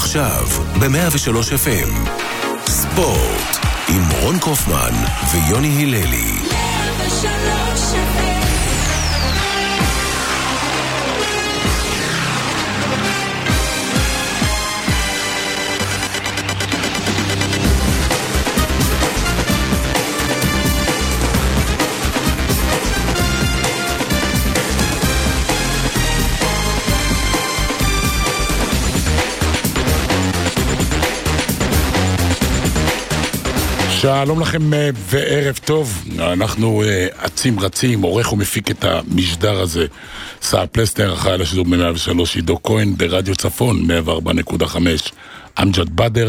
עכשיו ב-103 FM ספורט עם רון קופמן ויוני היללי. 103 FM. שלום לכם וערב טוב. אנחנו עצים רצים, עורך ומפיק את המשדר הזה סער פלסנר, אחראי לשידור ב-103 עידו כהן, ברדיו צפון 104.5 אמג'ד בדר.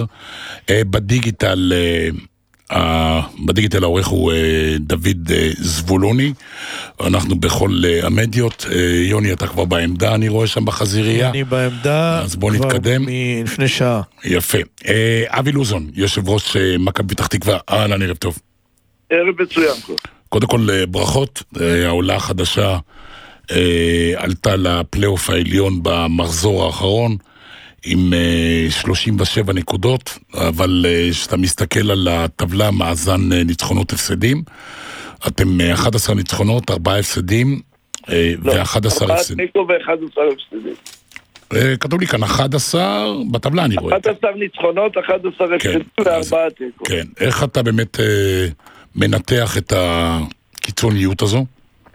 בדיגיטל העורך הוא דוד זבולוני. אנחנו בכל המדיות. יוני, אתה כבר בעמדה, אני רואה שם בחזירייה. אני בעמדה. אז בוא נתקדם. לפני שעה. יפה. אבי לוזון, יושב ראש מכבי פתח תקווה. אהלן, ערב טוב. ערב מצוין. קודם כל ברכות. העולה החדשה עלתה לפלייאוף העליון במחזור האחרון עם 37 נקודות, אבל כשאתה מסתכל על הטבלה, מאזן ניצחונות הפסדים, אתם 11 ניצחונות, 4 הפסדים, ו-11 הפסדים. 11 הפסדים. כתוב לי כאן 11, בטבלה אני רואה. 11 ניצחונות, 11 הפסדים, ו4 תיקו. כן, איך אתה באמת מנתח את הקיצוניות הזו?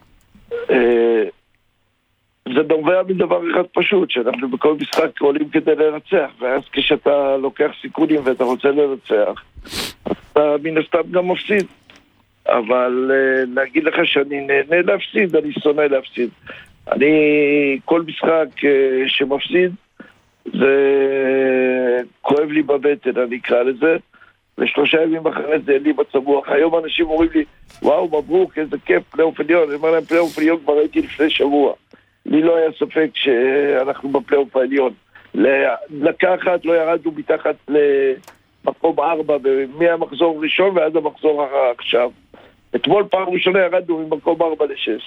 זה נובע מדבר אחד פשוט, שאנחנו בכל משחק עולים כדי לנצח, ואז כשאתה לוקח סיכונים ואתה רוצה לנצח, אתה מן הסתם גם מפסיד. אבל להגיד לך שאני נהנה להפסיד, אני שונא להפסיד. כל משחק שמפסיד, זה כואב לי בבטן, אני אקרא לזה, ושלושה ימים אחרי זה אין לי מצב רוח. היום אנשים אומרים לי, וואו, מברוק, איזה כיף, פלייאוף עליון. אני אומר להם, פלייאוף עליון כבר הייתי לפני שבוע. לי לא היה ספק שאנחנו בפלייאוף העליון. דקה אחת לא ירדנו מתחת למקום 4 מהמחזור הראשון ועד המחזור עכשיו. אתמול פעם ראשונה ירדנו ממקום 4 ל-6.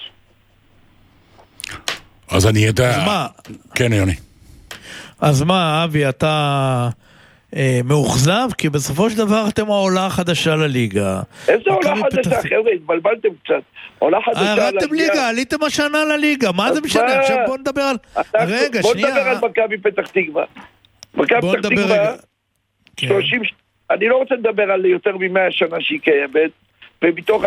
אז אני יודע... אז מה? כן, יוני. אז מה, אבי, אתה מאוכזב? כי בסופו של דבר אתם העולה החדשה לליגה. איזה עולה חדשה? חבר'ה, התבלבלתם קצת. עולה חדשה... ירדתם ליגה, עליתם השנה לליגה. מה זה משנה? עכשיו בוא נדבר על... רגע, שנייה. בוא נדבר על מכבי פתח תקווה. מכבי פתח תקווה, 30... אני לא רוצה לדבר על יותר מ-100 שנה שהיא קיימת, ומתוך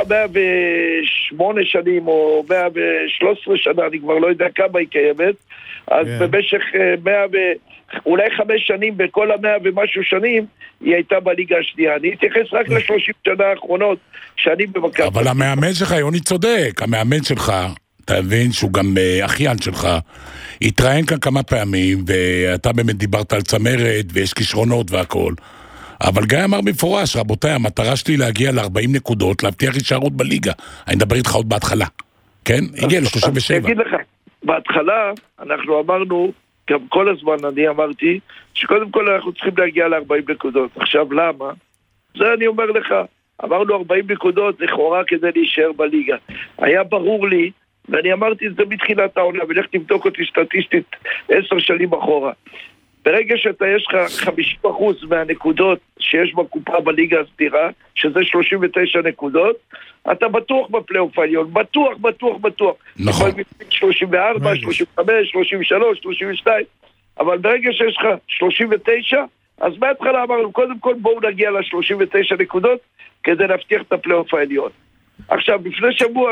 108 שנים או 113 שנה, אני כבר לא יודע כמה היא קיימת, אז במשך 100 אולי 5 שנים, בכל 100 ומשהו שנים, היא הייתה בליגה השנייה. אני אתייחס רק ל-30 שנה האחרונות, שאני במכבי. אבל המאמן שלך, יוני צודק, המאמן שלך, אתה מבין שהוא גם אחיין שלך, התראיין כאן כמה פעמים, ואתה באמת דיברת על צמרת, ויש כישרונות והכל. אבל גיא אמר במפורש, רבותיי, המטרה שלי להגיע ל-40 נקודות, להבטיח הישארות בליגה. אני מדבר איתך עוד בהתחלה. כן? הגיע ל-37. אני אגיד לך, בהתחלה אנחנו אמרנו, גם כל הזמן אני אמרתי, שקודם כל אנחנו צריכים להגיע ל-40 נקודות. עכשיו למה? זה אני אומר לך, אמרנו 40 נקודות לכאורה כדי להישאר בליגה. היה ברור לי, ואני אמרתי את זה מתחילת העונה, ולך תבדוק אותי סטטיסטית 10 שנים אחורה. ברגע שאתה יש לך 50% מהנקודות שיש בקופה בליגה הסדירה, שזה 39 נקודות, אתה בטוח בפלייאוף העליון, בטוח. נכון. 34, 35, 33, 32, אבל ברגע שיש לך 39, אז בהתחלה אמרנו, קודם כל בואו נגיע ל-39 נקודות, כדי להבטיח את הפלייאוף העליון. עכשיו, לפני שבוע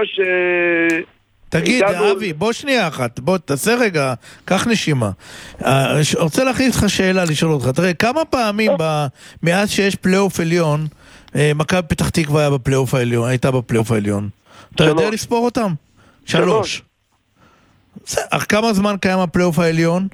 תגיד, אבי, בוא שנייה אחת, בוא תעשה רגע, קח נשימה. רוצה להכניס לך שאלה, לשאול אותך, תראה, כמה פעמים מאז שיש פלייאוף עליון, מכבי פתח תקווה הייתה בפלייאוף העליון? אתה יודע לספור אותם? 3. כמה זמן קיים הפלייאוף העליון?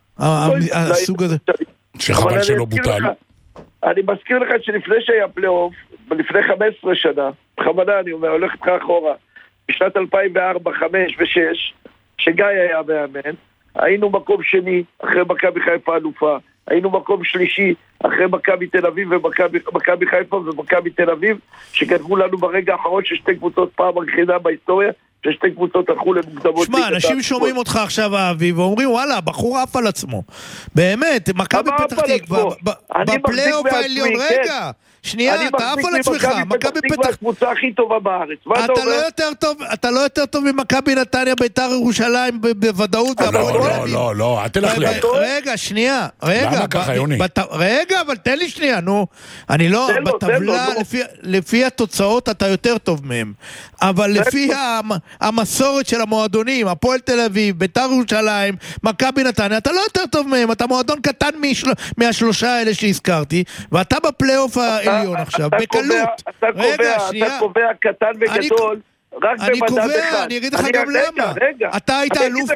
הסוג הזה. שחבל שלא בוטל. אני מזכיר לך שלפני שהיה פלייאוף, לפני 15 שנה, בכוונה אני אומר, הולך איתך אחורה, בשנת 2004, 5 ו-6, שגיא היה מאמן, היינו מקום שני אחרי מכבי חיפה אלופה, היינו מקום שלישי אחרי מכבי תל אביב ומכבי חיפה ומכבי תל אביב, שכתבו לנו ברגע האחרון ששתי קבוצות פעם היחידה בהיסטוריה ששתי קבוצות הלכו למוקדמות. שמע, אנשים שומעים אותך עכשיו, אבי, ואומרים, וואלה, בחור עף על עצמו. באמת, מכבי פתח תקווה, בפלייאוף העליון, רגע, שנייה, אתה עף על עצמך, מכבי פתח תקווה הקבוצה הכי טובה בארץ. אתה לא יותר טוב ממכבי נתניה, ביתר ירושלים, בוודאות. לא, אל תלכלך. רגע, שנייה, למה ככה, יוני? רגע, אבל תן לי שנייה, נו. אני לא, בטבלה, לפי התוצאות אתה יותר טוב מהם. אבל לפי המסורת של המועדונים, הפועל תל אביב, ביתר ירושלים, מכבי נתניה, אתה לא יותר טוב מהם, אתה מועדון קטן מהשלושה האלה שהזכרתי, ואתה בפלייאוף העליון עכשיו, בקלות. אתה קובע קטן וגדול, רק במדד אחד. אני אגיד לך גם למה. אתה היית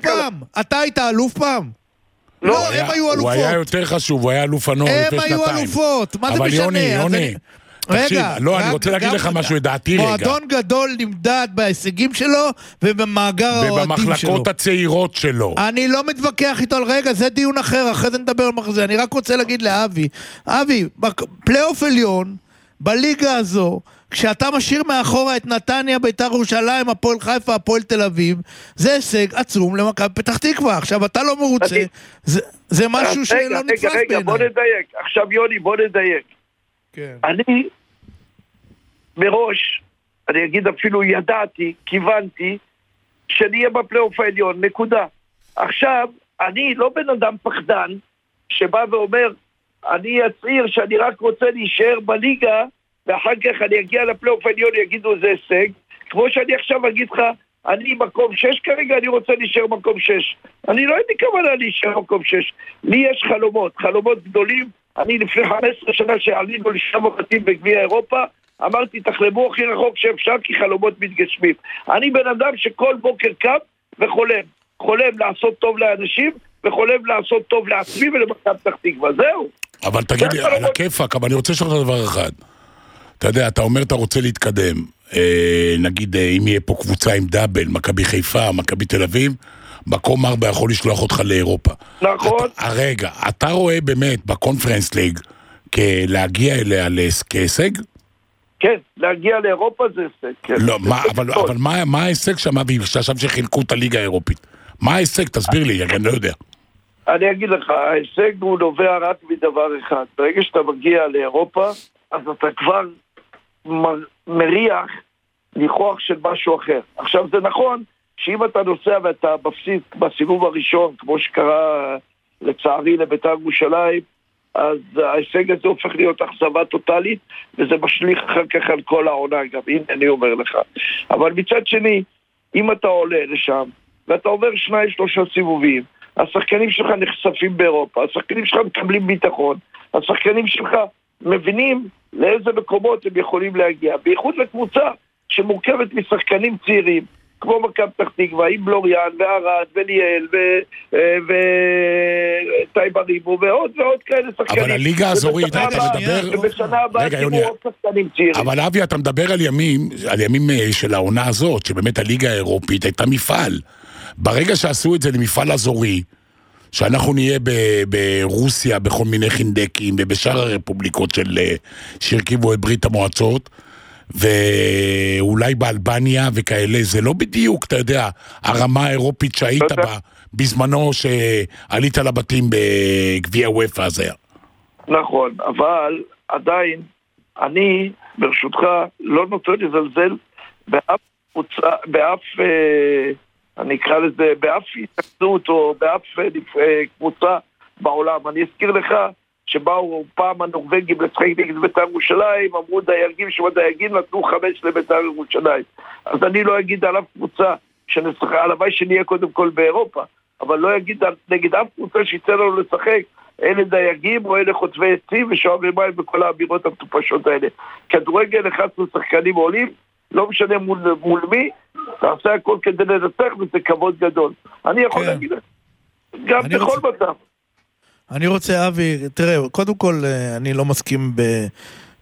אלוף פעם? לא, הם היו אלופות. הוא היה יותר חשוב, הוא היה אלוף הנוער לפני שנתיים. הם היו אלופות, מה זה משנה? אבל יוני, תקשיב, לא, אני רוצה להגיד לך משהו, לדעתי רגע. מועדון גדול נמדד בהישגים שלו ובמאגר האוהדים שלו. ובמחלקות הצעירות שלו. אני לא מתווכח איתו על רגע, זה דיון אחר, אחרי זה נדבר על זה. אני רק רוצה להגיד לאבי, פלייאוף עליון, בליגה הזו, כשאתה משאיר מאחורה את נתניה, ביתר ירושלים, הפועל חיפה, הפועל תל אביב, זה הישג עצום למכבי פתח תקווה. עכשיו אתה לא מרוצה, זה משהו שלא נתפס בעיניי. רגע, בוא נדייק. עכשיו יוני, בוא נדייק. אני מראש, אני אגיד אפילו ידעתי, כיוונתי, שנהיה בפלייאוף העליון, נקודה. עכשיו, אני לא בן אדם פחדן, שבא ואומר, אני אצעיר שאני רק רוצה להישאר בליגה, ואחר כך אני אגיע לפלייאוף העליון, יגידו זה הישג, כמו שאני עכשיו אגיד לך, אני מקום 6 כרגע, אני רוצה להישאר מקום 6. אני לא הייתי כוונה להישאר מקום 6. לי יש חלומות גדולים. אני לפני 15 שנה שעלינו לשם הבתים בגביע אירופה, אמרתי תחלמו הכי רחוק שאפשר כי חלומות מתגשמים. אני בן אדם שכל בוקר קם וחולם. חולם לעשות טוב לאנשים, וחולם לעשות טוב לעצמי ולמכבי פתח תקווה. זהו. אבל תגיד לי, על הכיפק, אבל אני רוצה לשאול לך דבר אחד. אתה יודע, אתה אומר אתה רוצה להתקדם. נגיד, אם יהיה פה קבוצה עם דאבל, מכבי חיפה, מכבי תל אביב, מקום 4 יכול לשלוח אותך לאירופה. נכון. רגע, אתה רואה באמת בקונפרנס ליג להגיע אליה כהישג? כן, להגיע לאירופה זה הישג. לא, אבל מה ההישג שם, עכשיו שחילקו את הליגה האירופית? מה ההישג? תסביר לי, אני לא יודע. אני אגיד לך, ההישג הוא נובע רק מדבר אחד. ברגע שאתה מגיע לאירופה, אז אתה כבר מריח ניחוח של משהו אחר. עכשיו זה נכון, שאם אתה נוסע ואתה מפסיד בסיבוב הראשון, כמו שקרה לצערי לביתר ירושלים, אז ההישג הזה הופך להיות אכזבה טוטלית, וזה משליך אחר כך על כל העונה גם, הנה אני אומר לך. אבל מצד שני, אם אתה עולה לשם, ואתה עובר 2-3 סיבובים, השחקנים שלך נחשפים באירופה, השחקנים שלך מקבלים ביטחון, השחקנים שלך מבינים לאיזה מקומות הם יכולים להגיע, בייחוד לקבוצה שמורכבת משחקנים צעירים, כמו מכבי פתח תקווה, עם בלוריאן, וערד, וליאל, וטייב אריבו, ועוד כאלה שחקנים. אבל הליגה האזורית, אתה מדבר... ובשנה הבאה תראו עוד שחקנים צעירים. אבל אבי, אתה מדבר על ימים של העונה הזאת, שבאמת הליגה האירופית הייתה מפעל. ברגע שעשו את זה למפעל אזורי, שאנחנו נהיה ברוסיה, בכל מיני חינדקים, ובשאר הרפובליקות שהרכיבו את ברית המועצות, ואולי באלבניה וכאלה, זה לא בדיוק, אתה יודע, הרמה האירופית שהיית בה, בזמנו שעלית לבתים בגביע וופא הזה. נכון, אבל עדיין, אני, ברשותך, לא נוטה לזלזל באף אני אקרא לזה, באף התאחדות או באף קבוצה בעולם. אני אזכיר לך שבאו פעם הנורווגים לשחק נגד בית"ר ירושלים, אמרו דייגים שבדייגים נתנו 5 לבית"ר ירושלים. אז אני לא אגיד על אף קבוצה שנשחק, הלוואי שנהיה קודם כל באירופה, אבל לא אגיד נגד אף קבוצה שיצא לנו לשחק, אלה דייגים או אלה חוטבי עצים ושואבי מים וכל האמירות המטופשות האלה. כדורגל 11 שחקנים עולים, לא משנה מול מי, תעשה הכל כדי לנצח, וזה כבוד גדול. אני יכול להגיד גם בכל מצב. אני רוצה, אבי, תראה, קודם כל, אני לא מסכים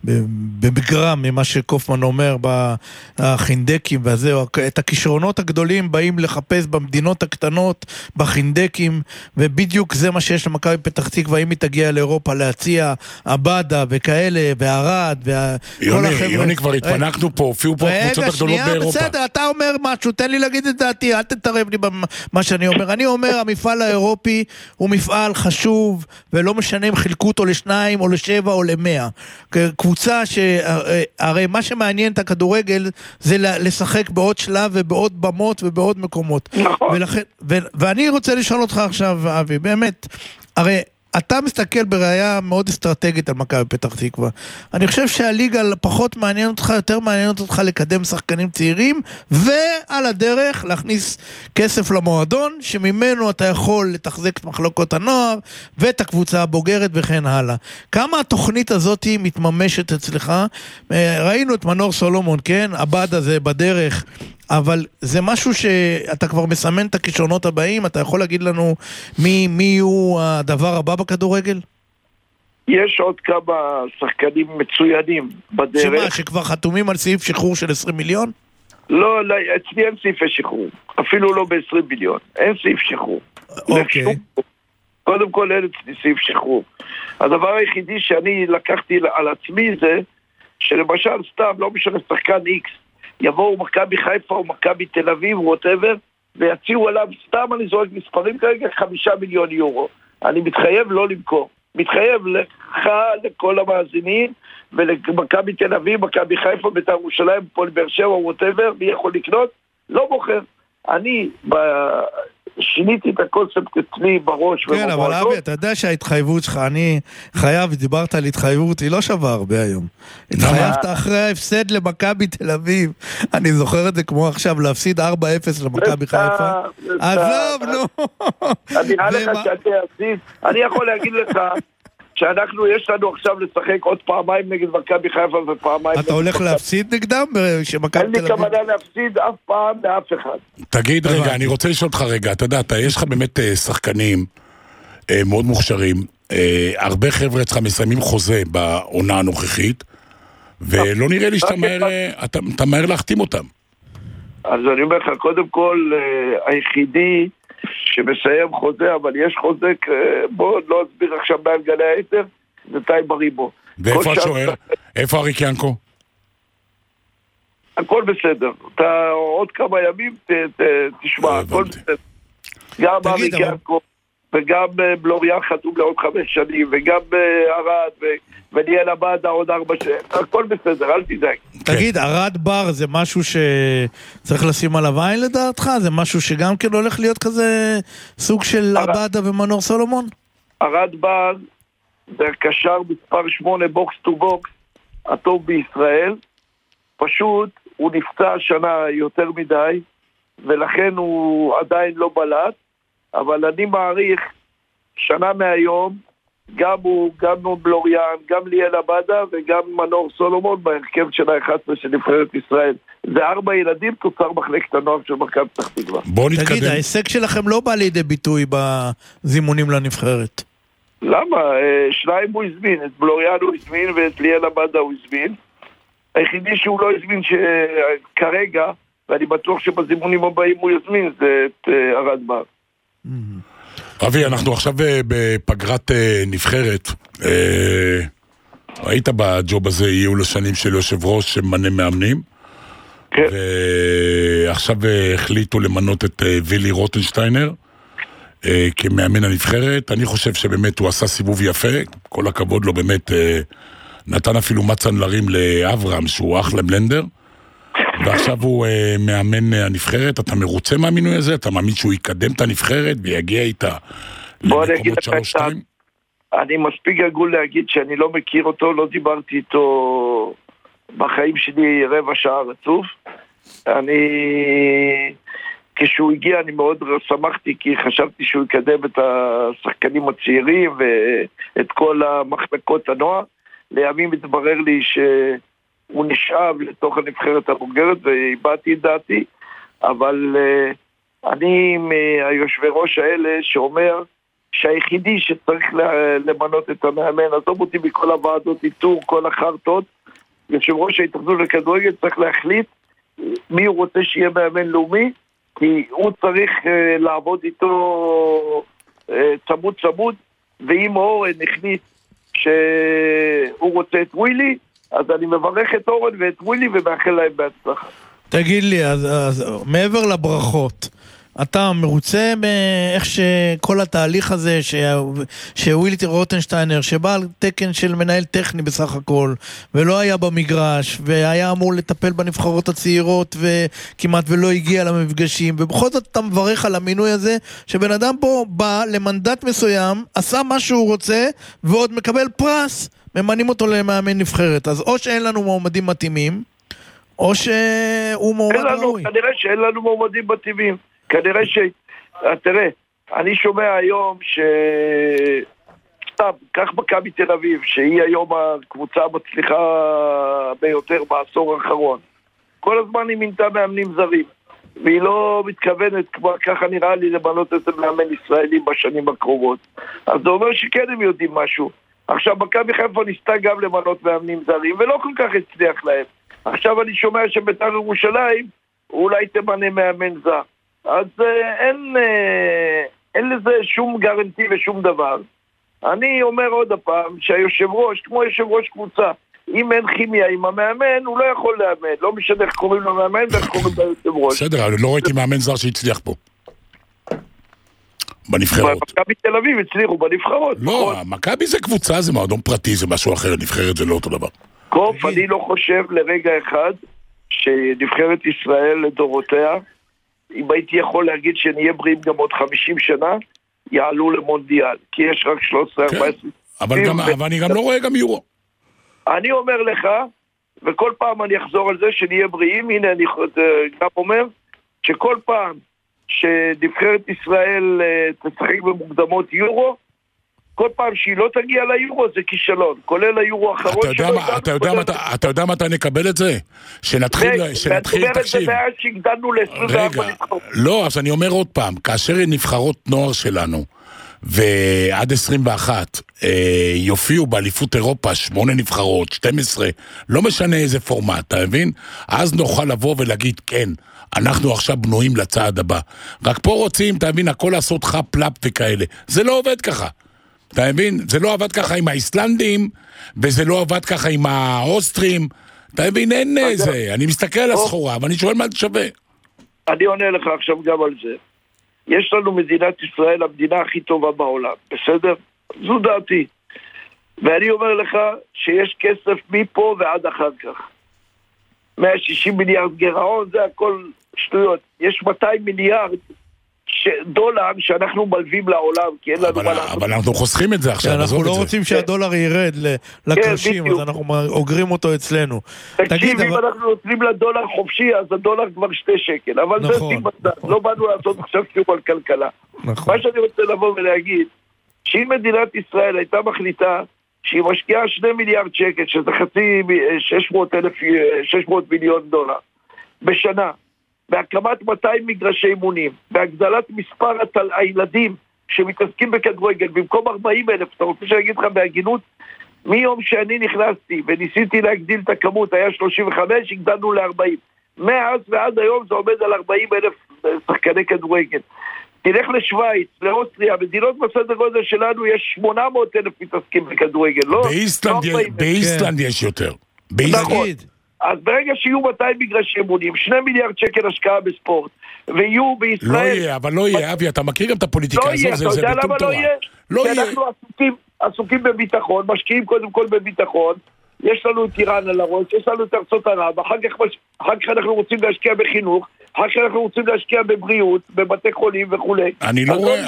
בגרם ממה שקופמן אומר בחינדקים והזהו, את הכישרונות הגדולים באים לחפש במדינות הקטנות, בחינדקים, ובדיוק זה מה שיש למכבי פתח תקווה, אם היא תגיע לאירופה להציע עבדה וכאלה, והרד יוני, כבר התפנקנו פה, הופיעו פה הקבוצות הגדולות באירופה. בסדר, אתה אומר משהו, תן לי להגיד את דעתי, אל תתערב לי במה שאני אומר. אני אומר, המפעל האירופי הוא מפעל חשוב, ולא משנה אם חילקו אותו ל2 או ל7 או ל100. קבוצה הרי מה שמעניין את הכדורגל זה לשחק בעוד שלב ובעוד במות ובעוד מקומות. נכון. ואני רוצה לשאול אותך עכשיו, אבי, באמת, הרי אתה מסתכל בראייה מאוד אסטרטגית על מכבי פתח תקווה. אני חושב שהליגה פחות מעניין אותך, יותר מעניינת אותך לקדם שחקנים צעירים, ועל הדרך להכניס כסף למועדון, שממנו אתה יכול לתחזק את מחלקות הנוער, ואת הקבוצה הבוגרת וכן הלאה. כמה התוכנית הזאת מתממשת אצלך? ראינו את מנור סולומון, כן? הבד הזה בדרך, אבל זה משהו שאתה כבר מסמן את הכישרונות הבאים, אתה יכול להגיד לנו מי הוא הדבר הבא בכדורגל? יש עוד כמה שחקנים מצוינים בדרך. שמה, שכבר חתומים על סעיף שחרור של 20 מיליון? לא, אצלי אין סעיפי שחרור, אפילו לא ב-20 מיליון, אין סעיף שחרור. אוקיי. קודם כל אין אצלי סעיף שחרור. הדבר היחידי שאני לקחתי על עצמי זה, שלמשל סתם, לא משנה שחקן X, יבואו מכבי חיפה או מכבי תל אביב, whatever, ויציעו עליו, סתם אני זורק מספרים כרגע, 5 מיליון יורו. אני מתחייב לא למכור. מתחייב לך, לכל המאזינים, ולמכבי תל אביב, מכבי חיפה, בית"ר ירושלים, פועל באר שבע, whatever, מי יכול לקנות? לא מוכר. אני שיניתי את הקונספט אצלי בראש. כן, אבל אבי, אתה יודע שההתחייבות שלך, אני חייב, דיברת על התחייבות, היא לא שווה הרבה היום. התחייבת אחרי ההפסד למכבי תל אביב. אני זוכר את זה כמו עכשיו, להפסיד 4-0 למכבי חיפה. עזוב, נו. נראה לך שאני אעשיד. אני יכול להגיד לך שאנחנו, יש לנו עכשיו לשחק עוד פעמיים נגד מכבי חיפה ופעמיים. אתה הולך להפסיד נגדם? אין לי כוונה להפסיד אף פעם לאף אחד. תגיד רגע, אני רוצה לשאול אותך רגע, אתה יודע, יש לך באמת שחקנים מאוד מוכשרים, הרבה חבר'ה אצלך מסיימים חוזה בעונה הנוכחית, ולא נראה לי שאתה מהר להחתים אותם. אז אני אומר לך, קודם כל, היחידי שמסיים חוזה, אבל יש חוזה, בוא לא אסביר עכשיו מעל גלי היתר, זה טייב אריבו. ואיפה השוער? איפה אריק ינקו? הכל בסדר. אתה עוד כמה ימים תשמע, הכל בסדר. גם אריק ינקו, וגם בלוריאן חתום לעוד 5 שנים, וגם ארד, וניאל עבדה עוד 4 שנים. הכל בסדר, אל תדאג. תגיד, ארד בר זה משהו שצריך לשים עליו עין לדעתך? זה משהו שגם כן הולך להיות כזה סוג של עבדה ומנור סולומון? ארד בר זה הקשר מספר 8 בוקס טו בוקס הטוב בישראל. פשוט הוא נפצע שנה יותר מדי, ולכן הוא עדיין לא בלט, אבל אני מעריך שנה מהיום, גם הוא, גם בלוריאן, גם ליאל עבדה וגם מנור סולומון בהרכב של ה-11 של נבחרת ישראל. זה 4 ילדים תוצר מחלקת הנוער של מכבי פתח תקווה. בוא נתקדם. תגיד, ההישג שלכם לא בא לידי ביטוי בזימונים לנבחרת. למה? 2 הוא הזמין, את בלוריאן הוא הזמין ואת ליאל עבדה הוא הזמין. היחידי שהוא לא הזמין כרגע, ואני בטוח שבזימונים הבאים הוא יזמין, זה את ארד בר. אבי, אנחנו עכשיו בפגרת נבחרת. היית בג'וב הזה, יהיו לשנים של יושב ראש שמנה מאמנים, ועכשיו החליטו למנות את וילי רוטנשטיינר כמאמן הנבחרת. אני חושב שבאמת הוא עשה סיבוב יפה, כל הכבוד לו, באמת נתן אפילו מצן לרים לאברהם שהוא אחלה בלנדר, ועכשיו הוא מאמן הנבחרת. אתה מרוצה מהמינוי הזה? אתה מאמין שהוא יקדם את הנבחרת ויגיע איתה למקומות 3-2? אני מספיק הגול להגיד שאני לא מכיר אותו, לא דיברתי איתו בחיים שלי 15 דקות רצוף. כשהוא הגיע אני מאוד שמחתי, כי חשבתי שהוא יקדם את השחקנים הצעירים ואת כל המחלקות הנוער. לימים התברר לי שהוא נשאב לתוך הנבחרת הבוגרת, והבאתי את דעתי, אבל אני מהיושבי ראש האלה שאומר שהיחידי שצריך למנות את המאמן, עזוב אותי מכל הוועדות איתור, כל החרטות, יושב ראש ההתאחדות לכדורגל צריך להחליט מי הוא רוצה שיהיה מאמן לאומי, כי הוא צריך לעבוד איתו צמוד צמוד, ואם אורן החליט שהוא רוצה את ווילי, אז אני מברך את אורן ואת ווילי ומאחל להם בהצלחה. תגיד לי, אז מעבר לברכות, אתה מרוצה מאיך שכל התהליך הזה שווילי רוטנשטיינר שבא על תקן של מנהל טכני בסך הכל ולא היה במגרש והיה אמור לטפל בנבחרות הצעירות וכמעט ולא הגיע למפגשים, ובכל זאת אתה מברך על המינוי הזה שבן אדם פה בא למנדט מסוים, עשה מה שהוא רוצה ועוד מקבל פרס, ממנים אותו למאמן נבחרת. אז או שאין לנו מועמדים מתאימים או שהוא מועמד ראוי. כנראה שאין לנו מועמדים מתאימים, כנראה תראה, אני שומע היום סתם, כך מכבי תל אביב, שהיא היום הקבוצה המצליחה ביותר בעשור האחרון. כל הזמן היא מינתה מאמנים זרים, והיא לא מתכוונת, ככה נראה לי, למנות את המאמן ישראלי בשנים הקרובות. אז זה אומר שכן הם יודעים משהו. עכשיו, מכבי חיפה ניסתה גם למנות מאמנים זרים, ולא כל כך הצליח להם. עכשיו אני שומע שבית"ר ירושלים אולי תמנה מאמן זר. אז אין לזה שום גרנטי ושום דבר. אני אומר עוד הפעם שהיושב ראש, כמו יושב ראש קבוצה, אם אין כימיה עם המאמן, הוא לא יכול לאמן. לא משנה איך קוראים לו מאמן ואיך קוראים לו יושב ראש. בסדר, אני לא ראיתי מאמן זר שהצליח פה. בנבחרות. מכבי תל אביב הצליחו בנבחרות. לא, מכבי זה קבוצה, זה מועדון פרטי, זה משהו אחר, נבחרת זה לא אותו דבר. קוף, אני לא חושב לרגע אחד שנבחרת ישראל לדורותיה, אם הייתי יכול להגיד שנהיה בריאים גם עוד 50 שנה, יעלו למונדיאל, כי יש רק 13-14. אבל אני גם לא רואה גם יורו. אני אומר לך, וכל פעם אני אחזור על זה שנהיה בריאים, הנה אני גם אומר, שכל פעם שנבחרת ישראל תשחק במוקדמות יורו, כל פעם שהיא לא תגיע ליורו זה כישלון, כולל היורו האחרון שלו. אתה יודע מתי נקבל את זה? שנתחיל, תקשיב. רגע, לא, אז אני אומר עוד פעם, כאשר נבחרות נוער שלנו, ועד 21, יופיעו באליפות אירופה 8 נבחרות, 12, לא משנה איזה פורמט, אתה מבין? אז נוכל לבוא ולהגיד, כן, אנחנו עכשיו בנויים לצעד הבא. רק פה רוצים, אתה מבין, הכל לעשות חפלאפ וכאלה. זה לא עובד ככה. אתה מבין? זה לא עבד ככה עם האיסלנדים, וזה לא עבד ככה עם האוסטרים. אתה מבין? אין זה. אני מסתכל על הסחורה, ואני שואל מה זה שווה. אני עונה לך עכשיו גם על זה. יש לנו מדינת ישראל, המדינה הכי טובה בעולם. בסדר? זו דעתי. ואני אומר לך שיש כסף מפה ועד אחר כך. 160 מיליארד גירעון, זה הכל שטויות. יש 200 מיליארד דולר שאנחנו מלווים לעולם, כי אין לנו מה לעשות. אבל אנחנו חוסכים את זה עכשיו, אנחנו לא רוצים שהדולר ירד לקרשים, אז אנחנו אוגרים אותו אצלנו. תקשיב, אם אנחנו נותנים לדולר חופשי, אז הדולר כבר 2 שקל, אבל זה סימסת, לא באנו לעשות עכשיו קיום על כלכלה. מה שאני רוצה לבוא ולהגיד, שאם מדינת ישראל הייתה מחליטה שהיא משקיעה 2 מיליארד שקל, שזה חצי 600 מיליון דולר בשנה, בהקמת 200 מגרשי אימונים, בהגדלת מספר הילדים שמתעסקים בכדורגל, במקום 40,000, אתה רוצה שאני לך בהגינות, מיום שאני נכנסתי וניסיתי להגדיל את הכמות, היה 35, הגדלנו ל-40. מאז ועד היום זה עומד על 40,000 שחקני כדורגל. תלך לשוויץ, לאוסטריה, מדינות בסדר גודל שלנו יש 800,000 מתעסקים בכדורגל, לא? באיסלנד יש יותר. נכון. אז ברגע שיהיו 200 מגרשי אימונים, 2 מיליארד שקל השקעה בספורט, ויהיו בישראל... לא יהיה, אבל לא יהיה, אבי, אתה מכיר גם את הפוליטיקה הזאת, זה בטום תורה. לא יהיה. אנחנו עסוקים בביטחון, משקיעים קודם כל בביטחון, יש לנו את איראן על הראש, יש לנו את ארצות ערב, אחר כך אנחנו רוצים להשקיע בחינוך, אחר כך אנחנו רוצים להשקיע בבריאות, בבתי חולים וכו'. אני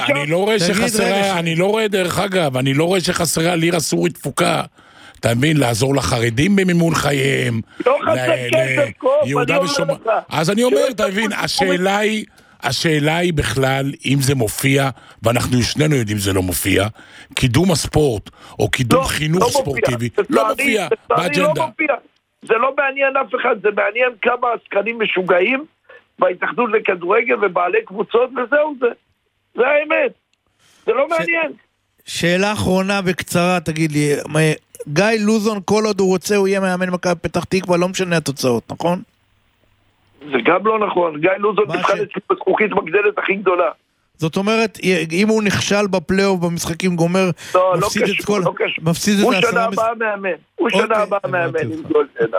לא רואה דרך אגב, אני לא רואה שחסרה לירה סורית תפוקה. אתה מבין, לעזור לחרדים במימון חייהם, לא חסר כסף, יהודה ושומרון. אז אני אומר, אתה מבין, השאלה היא בכלל, אם זה מופיע, ואנחנו שנינו יודעים זה לא מופיע, קידום הספורט, או קידום חינוך ספורטיבי, לא מופיע באג'נדה. זה לא מעניין אף אחד, זה מעניין כמה עסקנים משוגעים, בהתאחדות לכדורגל ובעלי קבוצות, וזהו זה. זה האמת. זה לא מעניין. שאלה אחרונה בקצרה, תגיד לי, גיא לוזון, כל עוד הוא רוצה, הוא יהיה מאמן מכבי פתח תקווה, לא משנה התוצאות, נכון? זה גם לא נכון, גיא לוזון נבחן אצלי בזכוכית מגדלת הכי גדולה. זאת אומרת, אם הוא נכשל בפלייאוף במשחקים גומר, מפסיד את כל... הוא שנה הבאה מאמן, הוא שנה הבאה מאמן עם גולדנה.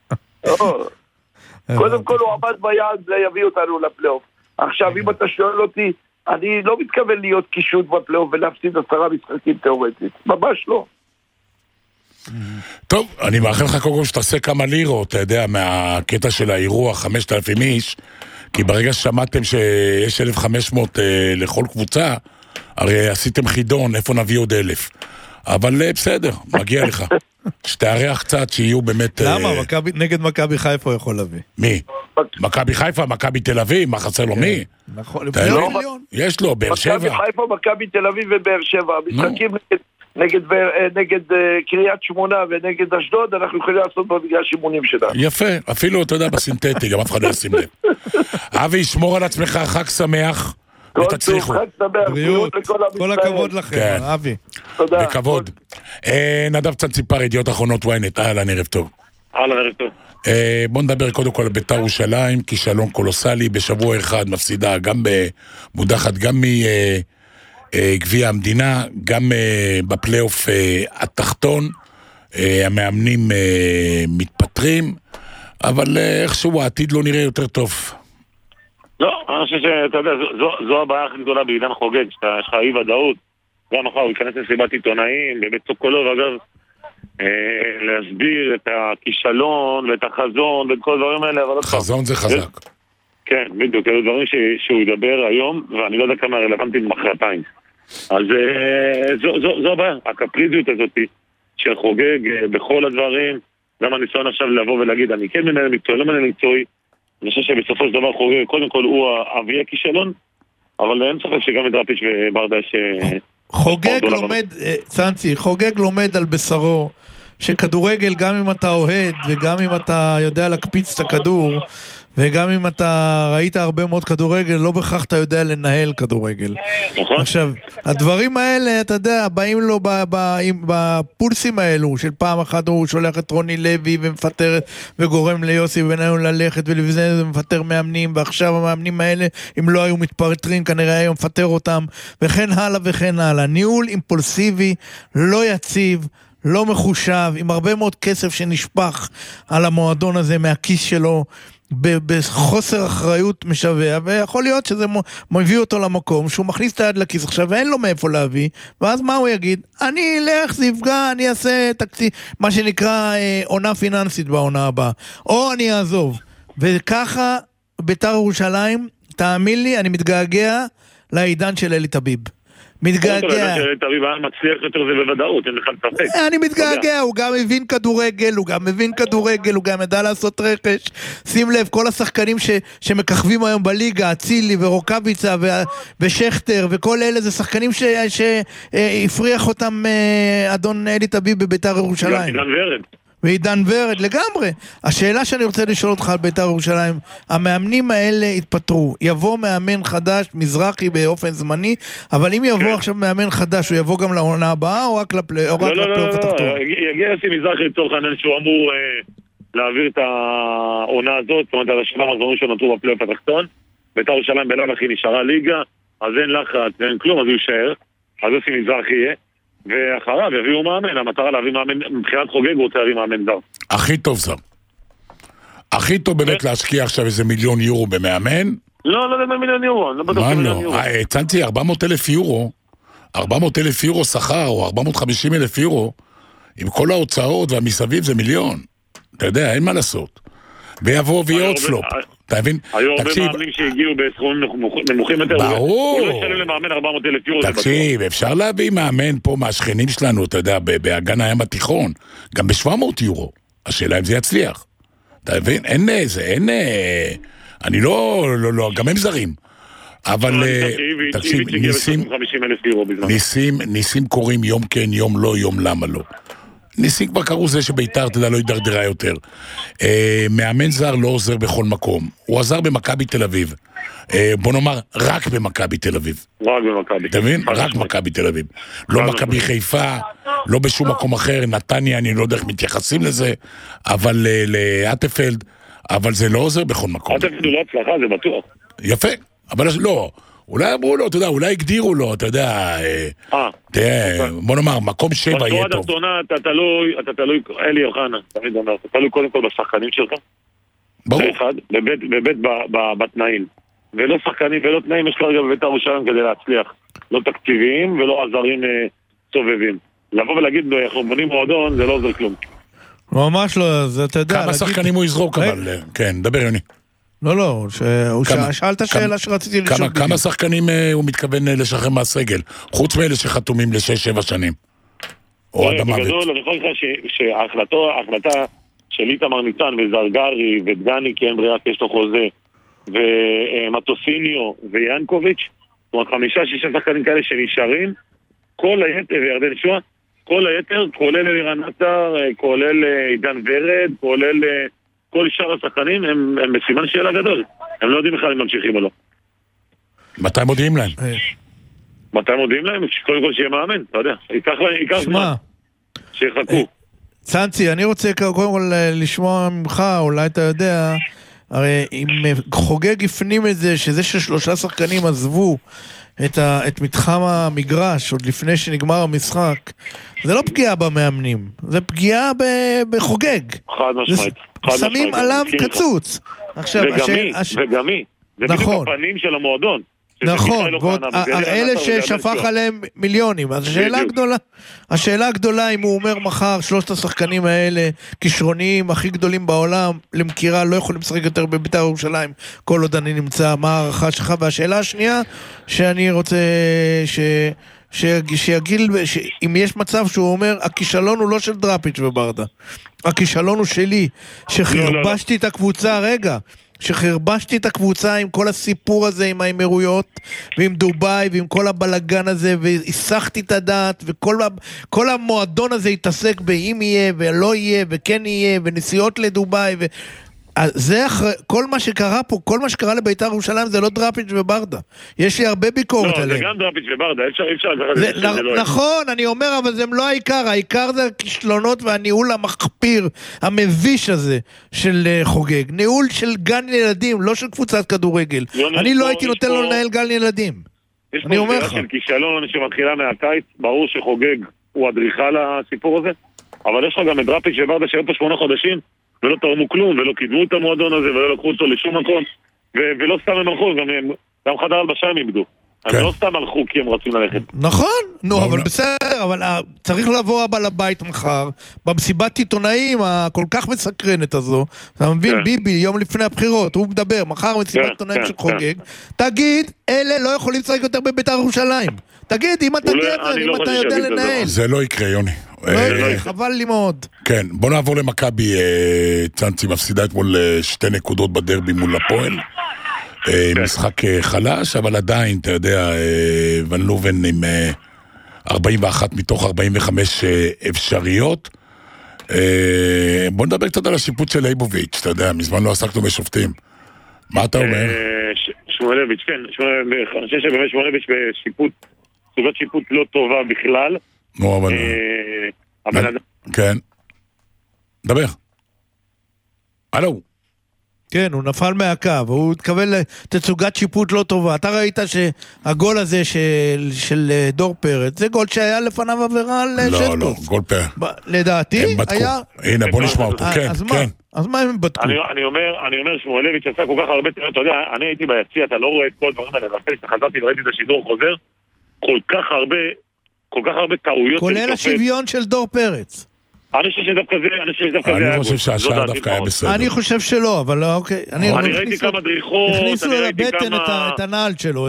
קודם כל הוא עמד ביעד, זה יביא אותנו לפלייאוף. עכשיו, אם אתה שואל אותי, אני לא מתכוון להיות קישוט בפלייאוף ולהפסיד 10 משחקים תיאורטית, ממש לא. טוב, אני מאחל לך קודם שתעשה כמה לירות, אתה יודע, מהקטע של האירוע, 5,000 איש, כי ברגע ששמעתם שיש 1,500 לכל קבוצה, הרי עשיתם חידון, איפה נביא עוד 1,000? אבל בסדר, מגיע לך. שתארח קצת שיהיו באמת... למה? נגד מכבי חיפה יכול להביא. מי? מכבי חיפה, מכבי תל אביב, מה חסר לו מי? נכון, יש לו, באר שבע. מכבי חיפה, מכבי תל אביב ובאר שבע. משחקים נגד קריית שמונה ונגד אשדוד, אנחנו יכולים לעשות במגרש אימונים שלנו. יפה, אפילו אתה יודע בסינתטי, גם אף אחד לא ישים לב. אבי, שמור על עצמך, חג שמח ותצליחו. בריאות, כל הכבוד לכם, אבי. תודה. בכבוד. נדב צנציפר, ידיעות אחרונות ynet, אהלן, ערב טוב. אהלן, ערב טוב. בוא נדבר קודם כל על בית"ר ירושלים, כישלון קולוסלי, בשבוע אחד מפסידה גם מודחת, גם גביע המדינה, גם בפלייאוף התחתון, המאמנים מתפטרים, אבל איכשהו העתיד לא נראה יותר טוב. לא, אני חושב שאתה יודע, זו הבעיה הכי גדולה בעידן חוגג, שיש לך אי ודאות, גם מחר הוא ייכנס לסיבת עיתונאים, בבית סוקולוב אגב, להסביר את הכישלון ואת החזון ואת כל הדברים האלה, אבל... חזון זה חזק. כן, בדיוק, אלה דברים שהוא ידבר היום, ואני לא יודע כמה רלוונטיים מחרתיים. אז זו הבעיה, הקפריזיות הזאת של חוגג בכל הדברים, גם הניסיון עכשיו לבוא ולהגיד, אני כן מנהל מקצועי, לא מנהל מקצועי, אני חושב שבסופו של דבר חוגג, קודם כל הוא אבי הכישלון, אבל אין ספק שגם את דראפיץ' וברדה חוגג לומד, צאנצי, חוגג לומד על בשרו, שכדורגל גם אם אתה אוהד, וגם אם אתה יודע להקפיץ את הכדור, וגם אם אתה ראית הרבה מאוד כדורגל, לא בכך אתה יודע לנהל כדורגל. עכשיו, הדברים האלה, אתה יודע, באים לו בפולסים האלו, של פעם אחת הוא שולח את רוני לוי ומפטר, וגורם ליוסי בניון ללכת, ולבזה ומפטר מאמנים, ועכשיו המאמנים האלה, אם לא היו מתפטרים, כנראה היום מפטר אותם, וכן הלאה וכן הלאה. ניהול אימפולסיבי, לא יציב, לא מחושב, עם הרבה מאוד כסף שנשפך על המועדון הזה מהכיס שלו, בחוסר אחריות משווה, ויכול להיות שזה מביא אותו למקום שהוא מכניס את היד לכיס עכשיו ואין לו מאיפה להביא, ואז מה הוא יגיד? אני אלך, זה יפגע, אני אעשה תקציב, מה שנקרא עונה פיננסית בעונה הבאה, או אני אעזוב. וככה בית"ר ירושלים, תאמין לי, אני מתגעגע לעידן של אלי טביב. מתגעגע. מצליח יותר זה בוודאות, אין לך ספק. אני מתגעגע, הוא גם מבין כדורגל, הוא גם ידע לעשות רכש. שים לב, כל השחקנים שמככבים היום בליגה, אצילי ורוקביצה ושכטר וכל אלה, זה שחקנים שהפריח אותם אדון אלי טביב בבית"ר ירושלים. ועידן ורד, לגמרי. השאלה שאני רוצה לשאול אותך על בית"ר ירושלים, המאמנים האלה התפטרו, יבוא מאמן חדש, מזרחי באופן זמני, אבל אם יבוא עכשיו מאמן חדש, הוא יבוא גם לעונה הבאה או רק לפלייאוף התחתון? יגיע יוסי מזרחי לצורך העניין שהוא אמור להעביר את העונה הזאת, זאת אומרת, על השבעה המחזורים שנותרו בפלייאוף התחתון, בית"ר ירושלים בלאו הכי נשארה ליגה, אז אין לחץ, אין כלום, אז הוא יישאר, אז יוסי מזרחי יהיה. ואחריו יביאו מאמן, המטרה להביא מאמן, מבחינת חוגג הוא רוצה להביא מאמן זר. הכי טוב זר. הכי טוב באמת להשקיע עכשיו איזה 1,000,000 יורו במאמן? לא, לא 1,000,000 יורו, לא בטוח 1,000,000 יורו. הצנתי 400,000 יורו, 400,000 יורו שכר, או 450,000 יורו, עם כל ההוצאות והמסביב זה 1,000,000. אתה יודע, אין מה לעשות. ויבוא ויהיה עוד פלופ. אתה מבין? היו הרבה מאמנים שהגיעו בסכומים נמוכים יותר. ברור. הוא לא ישלם למאמן 400,000 יורו. תקשיב, אפשר להביא מאמן פה מהשכנים שלנו, אתה יודע, באגן הים התיכון, גם ב700 יורו. השאלה אם זה יצליח. אתה מבין? אין איזה, אין... אני לא, גם הם זרים. אבל, תקשיב, ניסים קוראים יום כן, יום לא, יום למה לא. ניסים כבר קראו זה שבית"ר, אתה יודע, לא ידרדרה יותר. מאמן זר לא עוזר בכל מקום. הוא עזר במכבי תל אביב. בוא נאמר, רק במכבי תל אביב. רק במכבי. אתה מבין? רק מכבי תל אביב. לא מכבי חיפה, לא בשום מקום אחר, נתניה, אני לא יודע איך מתייחסים לזה, אבל לאטפלד, אבל זה לא עוזר בכל מקום. אטפלד הוא לא הצלחה, זה בטוח. יפה, אבל לא. אולי אמרו לו, אתה יודע, אולי הגדירו לו, אתה יודע, בוא נאמר, מקום 7 יהיה טוב. בשורה התחתונה, אתה תלוי, אלי אוחנה, תמיד אומר, אתה תלוי קודם כל בשחקנים שלך. ברור. בבית בתנאים. ולא שחקנים ולא תנאים, יש כרגע בבית ירושלים כדי להצליח. לא תקציביים ולא עזרים סובבים. לבוא ולהגיד, אנחנו בונים מועדון, זה לא עוזר כלום. ממש לא, אז אתה יודע... כמה שחקנים הוא יזרוק, אבל... כן, דבר יוני. לא, הוא שאל את השאלה שרציתי לשאול בדיוק. כמה שחקנים הוא מתכוון לשחרר מהסגל? חוץ מאלה שחתומים ל6-7 שנים. או עד המוות. בגדול, אני יכול להגיד לך שההחלטה של איתמר ניצן וזרגרי ודגני, כי אין ברירה, יש לו חוזה, ומטוסיניו ויאנקוביץ', זאת אומרת 5-6 שחקנים כאלה שנשארים, כל היתר, וירדן שואה, כל היתר, כולל אלירן עטר, כולל עידן ורד, כולל כל שאר השחקנים, הם בסימן שאלה גדול. הם לא יודעים בכלל אם ממשיכים או לא. מתי מודיעים להם? מתי מודיעים להם? קודם כל שיהיה מאמן, אתה יודע. ייקח זמן. שיחכו. צאנצי, אני רוצה קודם כל לשמוע ממך, אולי אתה יודע, הרי אם חוגג הפנים את זה, שזה ש3 שחקנים עזבו את מתחם המגרש עוד לפני שנגמר המשחק, זה לא פגיעה במאמנים, זה פגיעה בחוגג. חד משמעית. שמים עליו קצוץ. וגמי. זה בדיוק הפנים של המועדון. נכון, אלה ששפך עליהם מיליונים. אז השאלה הגדולה אם הוא אומר מחר 3 השחקנים האלה כישרוניים הכי גדולים בעולם למכירה לא יכולים לשחק יותר בבית"ר ירושלים כל עוד אני נמצא, מה הערכה שלך? והשאלה השנייה שאני רוצה שיגיד אם יש מצב שהוא אומר הכישלון הוא לא של דראפיץ' וברדה, הכישלון הוא שלי שחרבשתי את הקבוצה, שחרבשתי את הקבוצה עם כל הסיפור הזה עם האמירויות ועם דובאי ועם כל הבלגן הזה והיסחתי את הדעת וכל המועדון הזה יתעסק באם יהיה ולא יהיה וכן יהיה ונסיעות לדובאי זה כל מה שקרה פה, כל מה שקרה לבית"ר ירושלים זה לא דראפיץ' וברדה. יש לי הרבה ביקורת עליהם. לא, זה גם דראפיץ' וברדה, אפשר נכון, אני אומר, אבל זה לא העיקר. העיקר זה הכישלונות והניהול המחפיר, המביש הזה של חוגג. ניהול של גן ילדים, לא של קבוצת כדורגל. אני לא הייתי נותן לו לנהל גן ילדים. יש פה שאלה של כישלון שמתחילה מהקיץ, ברור שחוגג הוא אדריכל לסיפור הזה, אבל יש לך גם את דראפיץ' וברדה שהיו פה 8 חודשים ולא תרמו כלום, ולא קידמו את המועדון הזה, ולא לקחו אותו לשום מקום, ולא סתם הם הלכו, גם חדר הלבשה הם איבדו. הם לא סתם הלכו כי הם רצים ללכת. נכון, אבל בסדר, אבל צריך לבוא הבא לבית מחר, במסיבת עיתונאים הכל כך מסקרנת הזו, אתה מבין, ביבי, יום לפני הבחירות, הוא מדבר, מחר מסיבת עיתונאים של חוגג, תגיד, אלה לא יכולים לשחק יותר בבית"ר ירושלים. תגיד, אם אתה גבר, אם אתה יודע לנהל. זה לא יקרה, יוני. חבל לי מאוד. כן, בוא נעבור למכבי. צאנצי מפסידה אתמול 2 נקודות בדרבי מול הפועל. משחק חלש, אבל עדיין, אתה יודע, ון לובן עם 41 מתוך 45 אפשריות. בוא נדבר קצת על השיפוט של ליבוביץ', אתה יודע, מזמן לא עסקנו בשופטים. מה אתה אומר? שמואלביץ', כן, אני חושב שבאמת שמואלביץ' בשיפוט, סוגת שיפוט לא טובה בכלל. נו, אבל... כן. דבר. הלו. כן, הוא נפל מהקו, הוא התכוון לתצוגת שיפוט לא טובה. אתה ראית שהגול הזה של דור פרץ, זה גול שהיה לפניו עבירה על שטקוס. לא, גול פרץ. לדעתי היה... הנה, בוא נשמע אותו, כן. אז מה הם בדקו? אני אומר, שמואלביץ' עשה כל כך הרבה טעויות, אתה יודע, אני הייתי ביציע, אתה לא רואה את כל דברים האלה, ואחרי שחזרתי וראיתי את השידור חוזר, כל כך הרבה טעויות. כולל השוויון של דור פרץ. אני חושב שדווקא זה... אני חושב שהשאר דווקא היה בסדר. אני חושב שלא, אבל אוקיי. אני ראיתי כמה דריכות, הכניסו לבטן את הנעל שלו,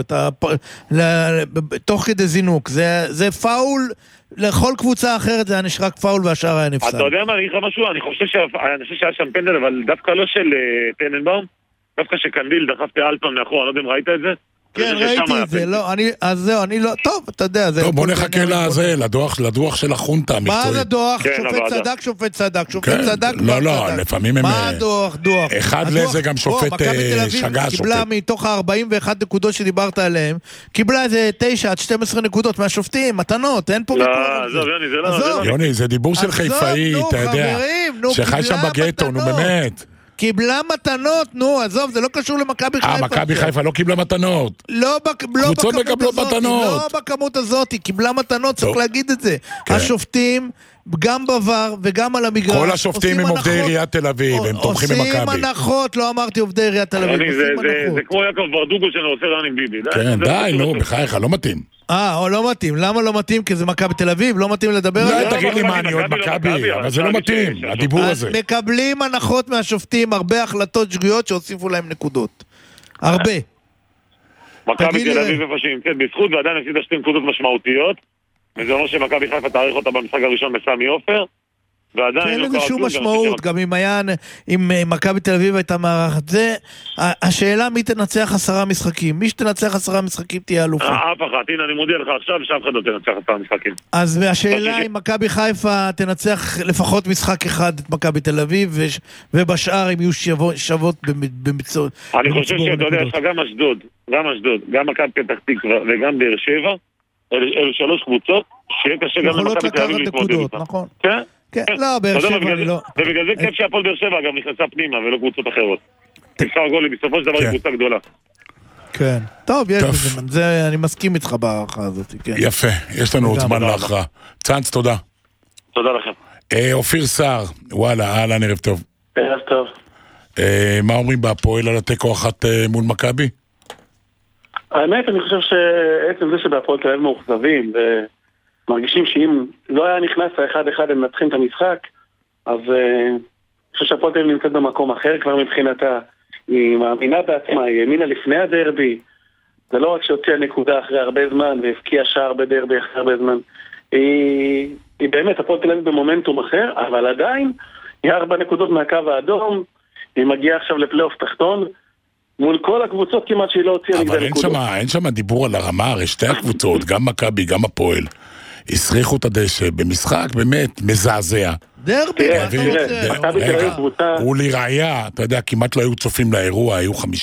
תוך כדי זינוק. זה פאול, לכל קבוצה אחרת זה היה נשרק פאול והשאר היה נפסל. אתה יודע מה, אני אגיד לך משהו, אני חושב שהיה שם פנדל, אבל דווקא לא של טננבאום, דווקא שקנדיל דחפתי אלפם מאחור, אני לא יודע אם ראית את זה, כן, ראיתי את זה, לא, אז זהו, אני לא, טוב, אתה יודע, זה... טוב, בוא נחכה לדוח של החונטה המקצועית. מה זה דוח? שופט צדק. לא, לפעמים הם... מה הדוח? אחד לזה גם שופט שגה שופט. קיבלה מתוך ה-41 נקודות שדיברת עליהן, קיבלה איזה 9 עד 12 נקודות מהשופטים, מתנות, אין פה ויכוח. עזוב, יוני, זה לא... יוני, זה דיבור של חיפאי, אתה יודע, שחי שם בגטו, נו באמת. קיבלה מתנות, נו, עזוב, זה לא קשור למכבי חיפה. מכבי חיפה לא קיבלה מתנות. קבוצות מקבלות מתנות. לא בכמות הזאת, היא קיבלה מתנות, צריך להגיד את זה. השופטים, גם בעבר וגם על המגרש, כל השופטים הם עובדי עיריית תל אביב, הם תומכים במכבי. עושים הנחות, לא אמרתי עובדי עיריית תל אביב. זה כמו יעקב ברדוגו שעושה רן עם ביבי. כן, די, נו, בחייך, לא מתאים. לא מתאים. למה לא מתאים? כי זה מכבי תל אביב, לא מתאים לדבר על זה? לא, תגיד לי מה, אני עוד מכבי, אבל זה לא מתאים, הדיבור הזה. מקבלים הנחות מהשופטים, הרבה החלטות שגויות שהוסיפו להם נקודות. הרבה. מכבי תל אביב איפשהם, כן, בזכות ועדיין הפסידה 2 נקודות משמעותיות, וזה אומר שמכבי חיפה תאריך אותה במשחק הראשון בסמי עופר, ועדיין לא קרה שום משמעות, גם אם מכבי תל אביב הייתה מארחת. זה השאלה מי תנצח 10 משחקים. מי שתנצח 10 משחקים תהיה אלופה. אף אחת, הנה אני מודיע לך עכשיו שאף אחד לא תנצח 10 משחקים. אז השאלה אם מכבי חיפה תנצח לפחות משחק אחד את מכבי תל אביב, ובשאר הם יהיו שוות במצוות. אני חושב שאתה יודע, יש לך גם אשדוד, גם מכבי פתח תקווה וגם באר שבע, אלו 3 קבוצות שיהיה קשה גם למכבי תל אביב להתמודד איתן. נכון. כן? כן, לא, באר שבע אני לא... ובגלל זה כיף שהפועל באר שבע גם נכנסה פנימה ולא קבוצות אחרות. מספר גולים, בסופו של דבר היא קבוצה גדולה. כן, טוב, יש בזה, אני מסכים איתך בהערכה הזאת, כן. יפה, יש לנו עוד זמן להכרעה. צאנץ, תודה. תודה לכם. אופיר סער, וואלה, אהלן, ערב טוב. ערב טוב. מה אומרים בהפועל על התיקו 1 מול מכבי? האמת, אני חושב שעצם זה שבהפועל תל אביב מאוכזבים מרגישים שאם לא היה נכנס ה-1-1 הם מנצחים את המשחק, אז אני חושב שהפועל תל אביב נמצאת במקום אחר כבר מבחינתה. היא מאמינה בעצמה, היא האמינה לפני הדרבי. זה לא רק שהוציאה נקודה אחרי הרבה זמן והפקיעה שער בדרבי אחרי הרבה זמן. היא באמת, הפועל תל אביב במומנטום אחר, אבל עדיין היא 4 נקודות מהקו האדום, היא מגיעה עכשיו לפלייאוף תחתון, מול כל הקבוצות כמעט שהיא לא הוציאה נגדה נקודות. אבל אין שם דיבור על הרמה, הרי שתי הקבוצות, גם מכבי, גם הפועל, הסריחו את הדשא במשחק באמת מזעזע. דרבי, ולראיה, אתה יודע, כמעט לא היו צופים לאירוע, היו 5%,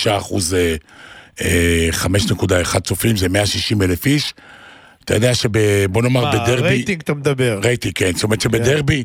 5.1 צופים, זה 160,000 איש. אתה יודע שבוא נאמר בדרבי... רייטינג אתה מדבר. רייטינג, כן. זאת אומרת שבדרבי,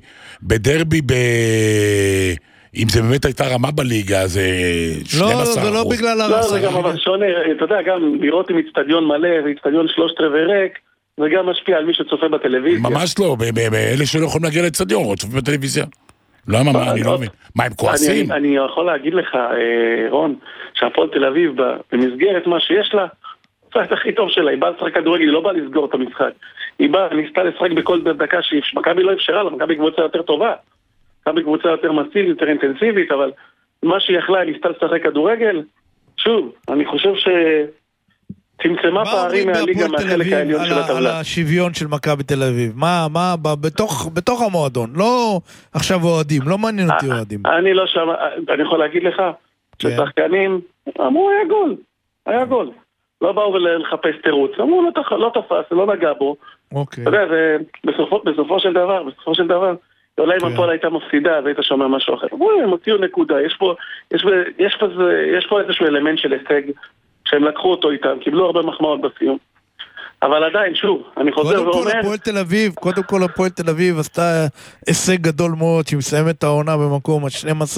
אם זה באמת הייתה רמה בליגה, זה 12%. לא, זה לא בגלל הרמה. לא, זה גם אבל שונה, אתה יודע, גם לראות עם אצטדיון מלא ואצטדיון 3/4 ריק, זה גם משפיע על מי שצופה בטלוויזיה. ממש לא, אלה שלא יכולים להגיע לאצטדיון, או צופים בטלוויזיה. למה, מה, אני לא מבין. מה, הם כועסים? אני יכול להגיד לך, רון, שהפועל תל אביב, במסגרת מה שיש לה, עושה את הכי טוב שלה, היא באה לשחק כדורגל, היא לא באה לסגור את המשחק. היא באה, ניסתה לשחק בכל דקה שמכבי לא אפשרה לה, מכבי קבוצה יותר טובה. מכבי קבוצה יותר מסיבית, יותר אינטנסיבית, אבל מה שהיא יכלה, היא ניסתה לשחק כדורגל. שוב, אני חושב צמצמה פערים מהליגה מהחלק העליון של הטבלה. על השוויון של מכבי תל אביב? מה, בתוך המועדון? לא עכשיו אוהדים, לא מעניין אותי אוהדים. אני לא שם, אני יכול להגיד לך ששחקנים אמרו היה גול. לא באו לחפש תירוץ, אמרו לא תפס, לא נגע בו. אתה יודע, בסופו של דבר, אולי אם הפועל הייתה מפסידה, אז היית שומע משהו אחר. הם הוציאו נקודה, יש פה איזשהו אלמנט של הישג שהם לקחו אותו איתם, קיבלו הרבה מחמאות בסיום. אבל עדיין, שוב, אני חוזר ואומר... קודם כל הפועל תל אביב עשתה הישג גדול מאוד, שהיא מסיימת את העונה במקום ה-12,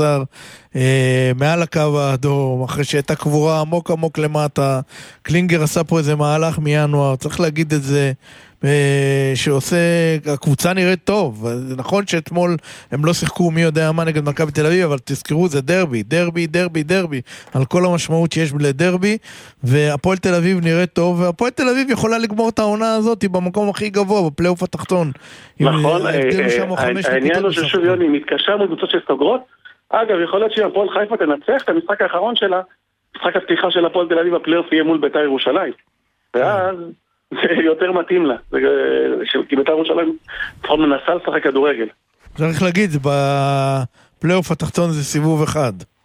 מעל הקו האדום, אחרי שהייתה קבורה עמוק למטה. קלינגר עשה פה איזה מהלך מינואר, צריך להגיד את זה, שעושה, הקבוצה נראית טוב. נכון שאתמול הם לא שיחקו מי יודע מה נגד מכבי תל אביב, אבל תזכרו, זה דרבי, על כל המשמעות שיש לדרבי, והפועל תל אביב נראית טוב, והפועל תל אביב יכולה לגמור את העונה הזאת במקום הכי גבוה, בפלייאוף התחתון. נכון, העניין הוא ששוב יוני מתקשר מקבוצות שסוגרות. אגב, יכול להיות שהפועל חיפה תנצח את המשחק האחרון שלה, משחק הפתיחה של הפועל תל אביב, הפלייאוף יהיה מול בית"ר ירושלים. ואז זה יותר מתאים לה, כי בית"ר ירושלים לפחות מנסה לשחק כדורגל. צריך להגיד, בפלייאוף התחתון זה סיבוב אחד.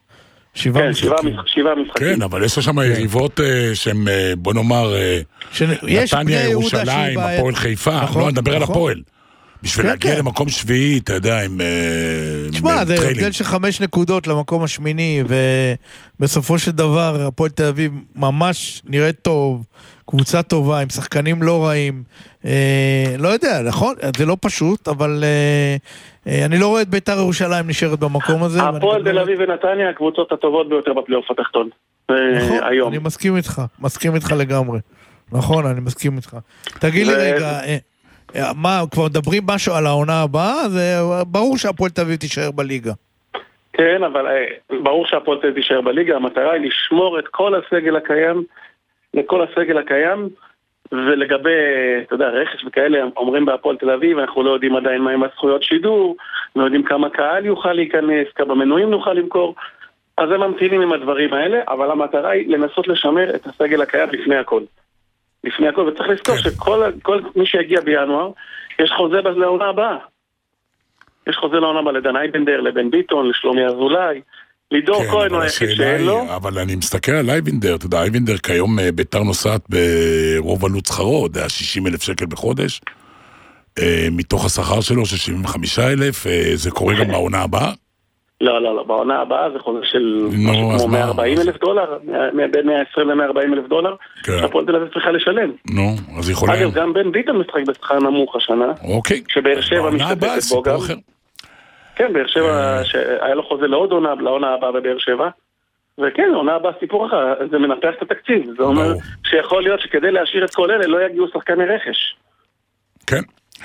כן, 7 משחקים. כן, אבל יש שם יריבות שהם, בוא נאמר, נתניה, ירושלים, הפועל חיפה, לא, נדבר על הפועל. בשביל להגיע למקום שביעי, אתה יודע, עם תשמע, זה הבדל של 5 נקודות למקום השמיני, ובסופו של דבר, הפועל תל אביב ממש נראית טוב, קבוצה טובה, עם שחקנים לא רעים, לא יודע, נכון? זה לא פשוט, אבל אני לא רואה את בית"ר ירושלים נשארת במקום הזה. הפועל תל אביב ונתניה, הקבוצות הטובות ביותר בפלייאוף התחתון. נכון, אני מסכים איתך לגמרי. נכון, אני מסכים איתך. תגיד לי רגע, מה, כבר מדברים משהו על העונה הבאה? זה ברור שהפועל תל אביב תישאר בליגה. כן, אבל ברור שהפועל תל אביב תישאר בליגה. המטרה היא לשמור את כל הסגל הקיים, לכל הסגל הקיים, ולגבי, אתה יודע, רכש וכאלה, אומרים בהפועל תל אביב, אנחנו לא יודעים עדיין מה עם הזכויות שידור, לא יודעים כמה קהל יוכל להיכנס, כמה מנויים נוכל למכור, אז הם ממתינים עם הדברים האלה, אבל המטרה היא לנסות לשמר את הסגל הקיים לפני הכל. לפני הכל, וצריך לזכור שכל מי שהגיע בינואר, יש חוזה לעונה הבאה. יש חוזה לעונה הבאה לדן אייבנדר, לבן ביטון, לשלומי אזולאי, לידור כהן הוא היחיד שאין לו. אבל אני מסתכל על אייבנדר, אתה יודע, אייבנדר כיום בית"ר נוסעת ברוב עלות שכרו, זה 60,000 שקל בחודש, מתוך השכר שלו של 75,000, זה קורה גם בעונה הבאה? לא, בעונה הבאה זה חוזה של משהו כמו 140,000 דולר, בין 120 ל-140,000 דולר, שהפועל תל אביב צריכה לשלם. נו, אז יכולה... אגב, גם בן ביטון משחק בשכר נמוך השנה, שבאר שבע משתתפת בו גם. כן, באר שבע, שהיה לו חוזה לעוד עונה, לעונה הבאה בבאר שבע, וכן, עונה הבאה סיפור אחר, זה מנפח את התקציב, זה אומר שיכול להיות שכדי להשאיר את כל אלה לא יגיעו שחקני רכש. כן.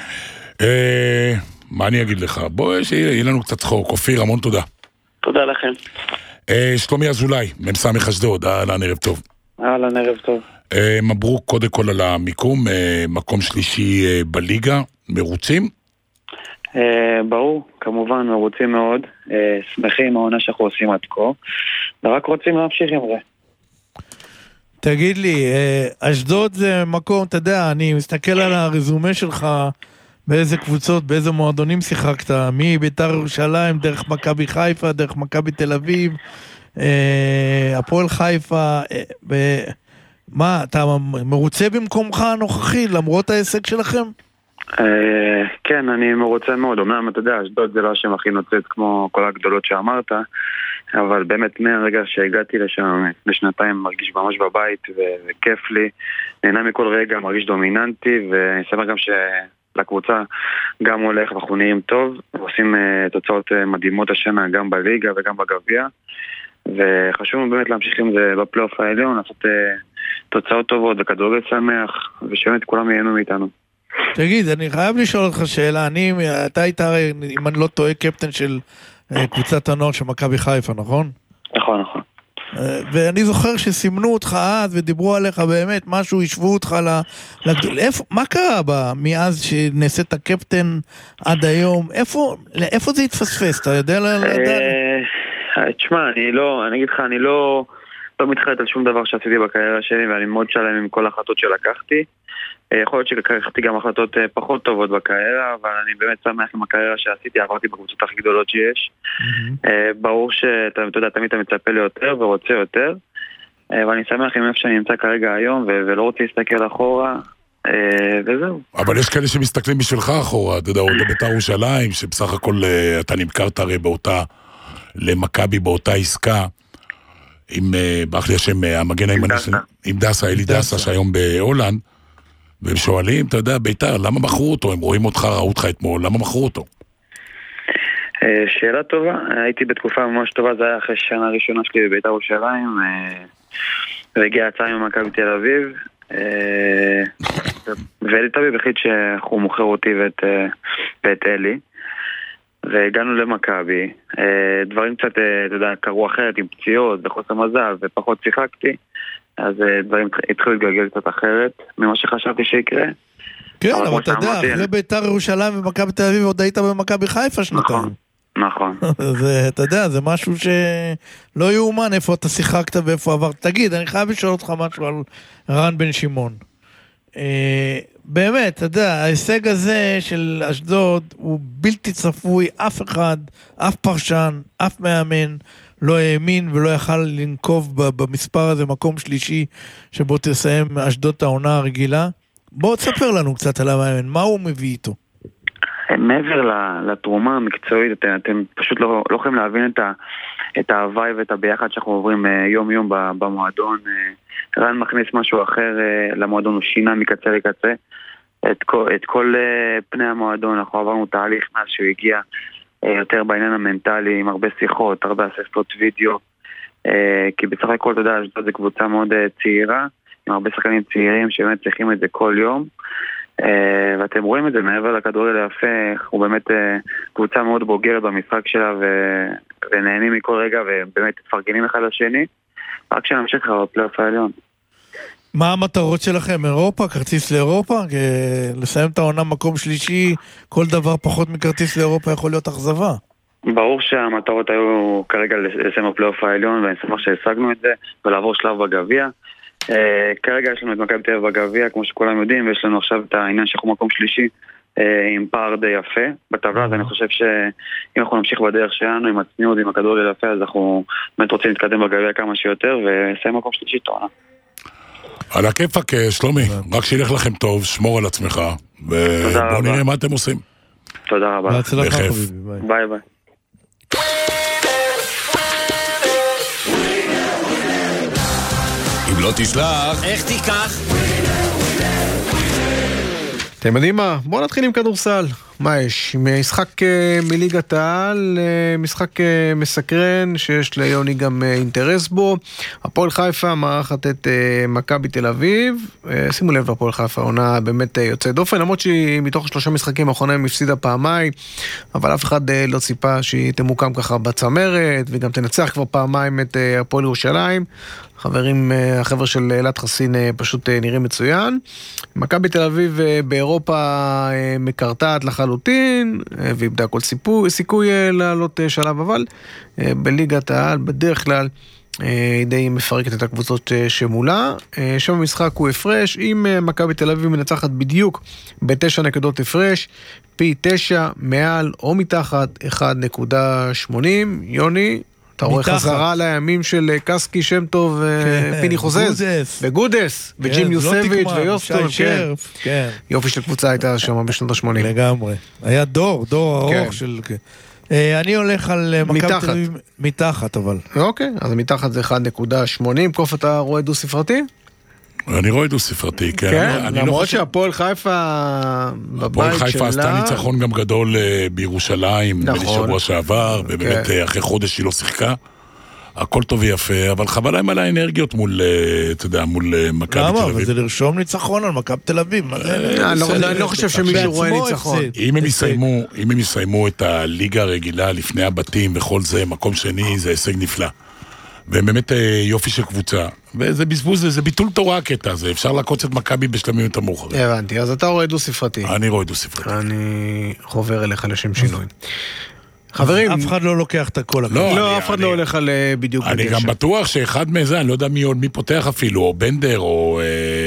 מה אני אגיד לך? בוא, שיהיה לנו קצת צחוק. אופיר, המון תודה. תודה לכם. שלומי אזולאי, מ"ס אשדוד, אהלן, ערב טוב. אהלן, ערב טוב. מברוק קודם כל על המיקום, מקום שלישי בליגה, מרוצים? ברור, כמובן מרוצים מאוד, שמחים העונה שאנחנו עושים עד כה, ורק רוצים להמשיך עם זה. תגיד לי, אשדוד זה מקום, אתה יודע, אני מסתכל על הרזומה שלך, באיזה קבוצות, באיזה מועדונים שיחקת, מבית"ר ירושלים, דרך מכבי חיפה, דרך מכבי תל אביב, הפועל חיפה, מה, אתה מרוצה במקומך הנוכחי, למרות ההישג שלכם? כן, אני מרוצה מאוד. אומנם, אתה יודע, אשדוד זה לא השם הכי נוצץ כמו כל הגדולות שאמרת, אבל באמת מהרגע שהגעתי לשם לשנתיים מרגיש ממש בבית וכיף לי, נהנה מכל רגע, מרגיש דומיננטי, ואני שמח גם שלקבוצה גם הולך ואנחנו נראים טוב, ועושים תוצאות מדהימות השנה גם בליגה וגם בגביע, וחשוב באמת להמשיך עם זה בפלייאוף העליון, לעשות תוצאות טובות וכדורגל שמח, ושבאמת כולם ייהנו מאיתנו. תגיד, אני חייב לשאול אותך שאלה, אתה היית, אם אני לא טועה, קפטן של קבוצת הנוער של מכבי חיפה, נכון? נכון, נכון. ואני זוכר שסימנו אותך אז ודיברו עליך באמת, משהו, ישבו אותך לגדול. מה קרה מאז שנעשית הקפטן עד היום? איפה זה התפספס? אתה יודע לדעת? תשמע, אני אגיד לך, אני לא מתחרט על שום דבר שעשיתי בקריירה שלי, ואני מאוד שלם עם כל ההחלטות שלקחתי. יכול להיות שלקחתי גם החלטות פחות טובות בקריירה, אבל אני באמת שמח עם הקריירה שעשיתי, עברתי בקבוצות הכי גדולות שיש. ברור שאתה יודע, תמיד אתה מצפה ליותר ורוצה יותר, ואני שמח עם איפה שאני נמצא כרגע היום, ולא רוצה להסתכל אחורה, וזהו. אבל יש כאלה שמסתכלים בשבילך אחורה, אתה יודע, עוד בית"ר ירושלים, שבסך הכל אתה נמכרת הרי למכבי באותה עסקה, עם באחלי השם המגן הימני, עם דסה, אלי דסה, שהיום בהולנד, והם שואלים, אתה יודע, בית"ר, למה בחרו אותו? הם רואים אותך, ראו אותך אתמול, למה בחרו אותו? שאלה טובה, הייתי בתקופה ממש טובה, זה היה אחרי שנה הראשונה שלי בבית"ר ירושלים, והגיע הצעה ממכבי תל אביב, ואלי תביב החליט שהוא מוכר אותי ואת אלי, והגענו למכבי, דברים קצת, אתה יודע, קרו אחרת עם פציעות וחוסר מזל, ופחות שיחקתי, אז דברים התחילו להתגלגל קצת אחרת ממה שחשבתי שיקרה. כן, אבל אתה יודע, אחרי בית"ר ירושלים ומכבי תל אביב עוד היית במכבי חיפה שנתיים. נכון. אתה יודע, זה משהו שלא יאומן איפה אתה שיחקת ואיפה עברת. תגיד, אני חייב לשאול אותך משהו על רן בן שמעון. באמת, אתה יודע, ההישג הזה של אשדוד הוא בלתי צפוי, אף אחד, אף פרשן, אף מאמן, לא האמין ולא יכל לנקוב במספר הזה, מקום שלישי שבו תסיים אשדוד העונה הרגילה. בואו תספר לנו קצת על המאמן, מה הוא מביא איתו? מעבר לתרומה המקצועית, אתם פשוט לא יכולים להבין את ההוואי ואת הביחד שאנחנו עוברים יום יום במועדון. רן מכניס משהו אחר למועדון, הוא שינה מקצה לקצה את כל פני המועדון. אנחנו עברנו תהליך מאז שהוא הגיע יותר בעניין המנטלי, עם הרבה שיחות, הרבה אספות וידאו, כי בסך הכל, אתה יודע, זו קבוצה מאוד צעירה, עם הרבה שחקנים צעירים שבאמת צריכים את זה כל יום, ואתם רואים את זה מעבר לכדורגל היפה. הוא באמת קבוצה מאוד בוגרת במשחק שלה, ונהנים מכל רגע, ובאמת תפרגנים אחד לשני, רק שנמשיך בפלייאוף העליון. מה המטרות שלכם? אירופה? כרטיס לאירופה? לסיים את העונה מקום שלישי, כל דבר פחות מכרטיס לאירופה יכול להיות אכזבה. ברור שהמטרות היו כרגע לסיים בפלייאוף העליון, ואני שמח שהשגנו את זה, ולעבור שלב בגביע. כרגע יש לנו את מכבי תל אביב בגביע, כמו שכולם יודעים, ויש לנו עכשיו את העניין שאנחנו מקום שלישי, עם פער די יפה בטבלה, אז אני חושב שאם אנחנו נמשיך בדרך שלנו, עם הצניעות, עם הכדורגל יפה, אז אנחנו באמת רוצים להתקדם בגביע כמה שיותר, ולסיים מקום שלישי תעונה. על הכיפק, שלומי, רק שילך לכם טוב, שמור על עצמך, ובואו נראה מה אתם עושים. תודה רבה. בכיף. ביי ביי. אם לא תשלח, איך תיקח? אתם יודעים מה? בואו נתחיל עם כדורסל. מה יש? משחק מליגת העל, משחק מסקרן שיש ליוני גם אינטרס בו. הפועל חיפה מארחת את מכבי תל אביב. שימו לב, הפועל חיפה עונה באמת יוצא דופן, למרות שהיא מתוך 3 משחקים האחרונים הפסידה פעמיים, אבל אף אחד לא ציפה שהיא תמוקם ככה בצמרת, וגם תנצח כבר פעמיים את הפועל ירושלים. החבר'ה של אלעד חסין פשוט נראים מצוין. מכבי תל אביב באירופה מקרטעת לחלוטין, ואיבדה כל סיכוי לעלות שלב, אבל בליגת העל בדרך כלל די מפרקת את הקבוצות שמולה. שם המשחק הוא הפרש, אם מכבי תל אביב מנצחת בדיוק ב9 נקודות הפרש, פי 9 מעל או מתחת 1.80. יוני, אתה רואה חזרה לימים של קסקי, שם טוב, פיני חוזז, וגודס, וג'ים יוסביץ' ויוסטון, כן. יופי של קבוצה הייתה שם בשנות ה-80. לגמרי. היה דור ארוך של... אני הולך על מכבי תל אביב מתחת, אבל. אוקיי, אז מתחת זה 1.80. קוף, אתה רואה דו ספרתי? אני רואה דו ספרתי, כן. כן, למרות שהפועל חיפה בבית שלה... הפועל חיפה עשתה ניצחון גם גדול בירושלים, בשבוע שעבר, ובאמת אחרי חודש היא לא שיחקה. הכל טוב ויפה, אבל חבל להם על האנרגיות מול, אתה יודע, מול מכבי תל אביב. למה? אבל זה לרשום ניצחון על מכבי תל אביב. אני לא חושב שמישהו רואה ניצחון. אם הם יסיימו את הליגה הרגילה לפני הבתים וכל זה, מקום שני, זה הישג נפלא. ובאמת יופי של קבוצה. וזה בזבוז, זה ביטול תורה הקטע הזה. אפשר לעקוץ את מכבי בשלמים יותר מאוחרים. הבנתי, אז אתה רואה דו ספרתי. אני רואה דו ספרתי. אני חובר אליך לשם שינוי. חברים, אף אחד לא לוקח את הכל. לא, אף אחד לא הולך על בדיוק. אני גם בטוח שאחד מזה, אני לא יודע מי פותח אפילו, או בנדר, או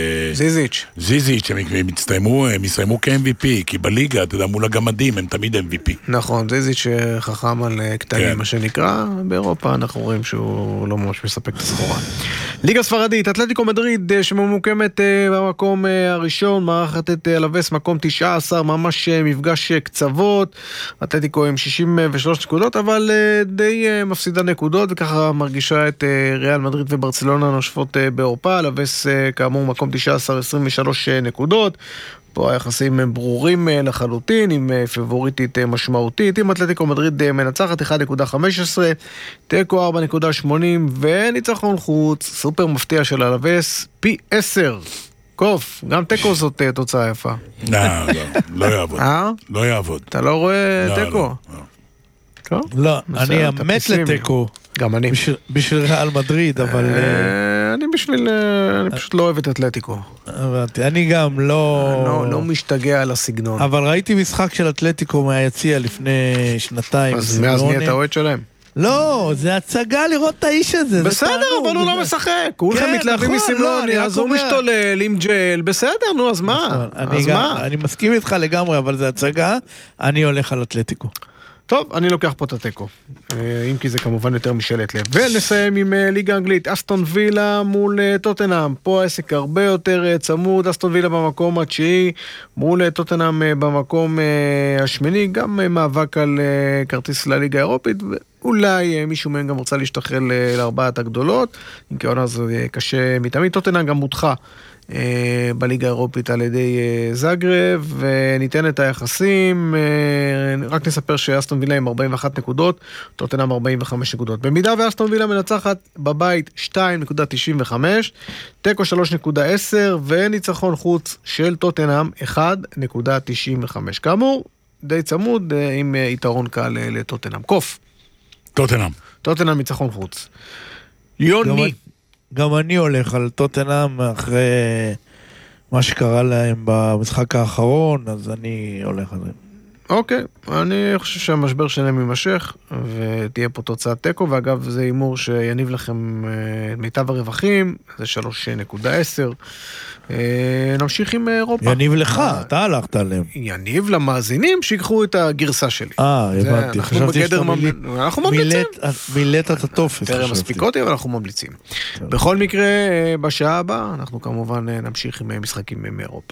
זיזיץ', הם יסיימו כ-MVP, כי בליגה, אתה יודע, מול הגמדים, הם תמיד MVP. נכון, זיזיץ' חכם על קטנים, מה שנקרא, באירופה אנחנו רואים שהוא לא ממש מספק את הסחורה. ליגה ספרדית, אתלטיקו מדריד, שממוקמת במקום הראשון, מארחת את אלווס, מקום 19, ממש מפגש קצוות, אתלטיקו עם 63 נקודות, אבל די מפסידה נקודות, וככה מרגישה את ריאל מדריד וברצלונה נושפות באירופה. אלווס כאמור מקום 19, 23 נקודות, פה היחסים הם ברורים לחלוטין, עם פבוריטית משמעותית, עם אתלטיקו מדריד מנצחת 1.15, תיקו 4.80, וניצחון חוץ, סופר מפתיע של אלווס, פי 10. קוף, גם תיקו זאת תוצאה יפה. לא יעבוד. לא יעבוד. אתה לא רואה תיקו? לא, אני אמת לתיקו. גם אני. בשביל ריאל מדריד, אבל... אני פשוט לא אוהב את אתלטיקו. אני גם לא משתגע על הסגנון. אבל ראיתי משחק של אתלטיקו מהיציע לפני שנתיים. אז מאז נהיית האוהד שלהם. לא, זה הצגה לראות את האיש הזה. בסדר, אבל הוא לא משחק. כולכם מתלהבים מסמלוני, אז הוא משתולל עם ג'ל. בסדר, נו, אז מה? אני מסכים איתך לגמרי, אבל זה הצגה. אני הולך על אתלטיקו. טוב, אני לוקח פה את התיקו, אם כי זה כמובן יותר משאלת לב. ונסיים עם ליגה אנגלית, אסטון וילה מול טוטנהאם, פה העסק הרבה יותר צמוד, אסטון וילה במקום התשיעי, מול טוטנהאם במקום השמיני, גם מאבק על כרטיס לליגה האירופית, ואולי מישהו מהם גם רוצה להשתחרר לארבעת הגדולות, אם כי העונה זה קשה מתמיד, טוטנהאם גם מודחה בליגה האירופית על ידי זאגרב, וניתן את היחסים, רק נספר שאסטון וילה עם 41 נקודות, טוטנהאם 45 נקודות. במידה ואסטון וילה מנצחת בבית 2.95, תיקו 3.10, וניצחון חוץ של טוטנהאם 1.95. כאמור, די צמוד עם יתרון קל לטוטנהאם. קוף. טוטנהאם ניצחון חוץ. יוני. גם אני הולך על טוטנהאם אחרי מה שקרה להם במשחק האחרון, אז אני הולך על זה. אוקיי, אני חושב שהמשבר שלהם יימשך, ותהיה פה תוצאת טקו, ואגב זה אימור שיניב לכם מיטב הרווחים, זה 3.10. נמשיך עם אירופה. יניב לך, אתה הלכת עליהם. יניב למאזינים שיקחו את הגרסה שלי. הבנתי, חשבתי שאתה אנחנו ממליצים. מילאת את התופס. תראה מספיק אותי, אבל אנחנו ממליצים. בכל מקרה, בשעה הבאה, אנחנו כמובן נמשיך עם משחקים מאירופה.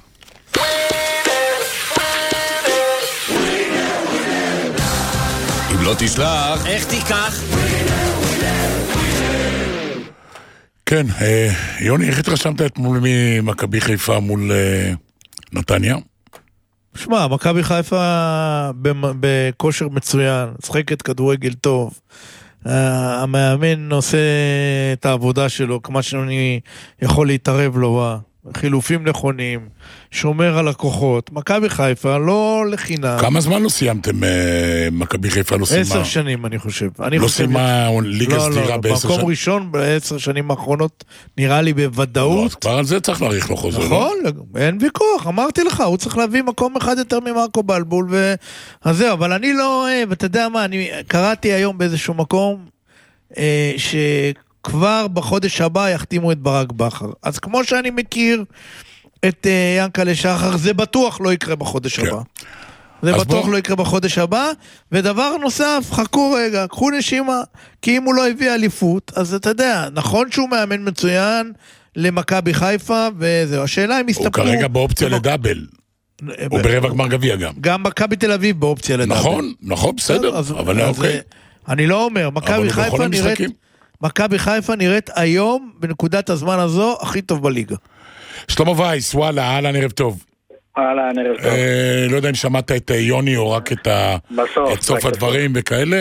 אם לא תשלח, איך תיקח? כן, יוני, איך התרשמת אתמול ממכבי חיפה מול נתניה? שמע, מכבי חיפה בכושר מצוין, שחקת כדורגל טוב, המאמן עושה את העבודה שלו, כמה שאני יכול להתערב לו, חילופים נכונים, שומר על הכוחות. מכבי חיפה לא לחינם. כמה זמן לא סיימתם מכבי חיפה? 10 שנים אני חושב. לא סיימה ליגה סדירה ב10 שנים? מקום ראשון ב10 שנים האחרונות נראה לי בוודאות. כבר על זה צריך להאריך לו חוזר. נכון, אין ויכוח, אמרתי לך, הוא צריך להביא מקום אחד יותר ממרקו בלבול אז זהו, אבל אני לא אוהב, אתה יודע מה, אני קראתי היום באיזשהו מקום כבר בחודש הבא יחתימו את ברק בכר. אז כמו שאני מכיר את ינקלה שחר, זה בטוח לא יקרה בחודש הבא. זה בטוח לא יקרה בחודש הבא. ודבר נוסף, חכו רגע, קחו נשימה, כי אם הוא לא הביא אליפות, אז אתה יודע, נכון שהוא מאמן מצוין למכבי חיפה, וזהו. השאלה אם הסתפרו... הוא כרגע באופציה לדאבל. הוא ברבע גמר גביע גם. גם מכבי תל אביב באופציה לדאבל. נכון, בסדר. אבל אוקיי. אני לא אומר, מכבי חיפה נראית היום, בנקודת הזמן הזו, הכי טוב בליגה. שלמה וייס, וואלה, אהלן, ערב טוב. אהלן, ערב טוב. לא יודע אם שמעת את יוני או רק את סוף הדברים וכאלה.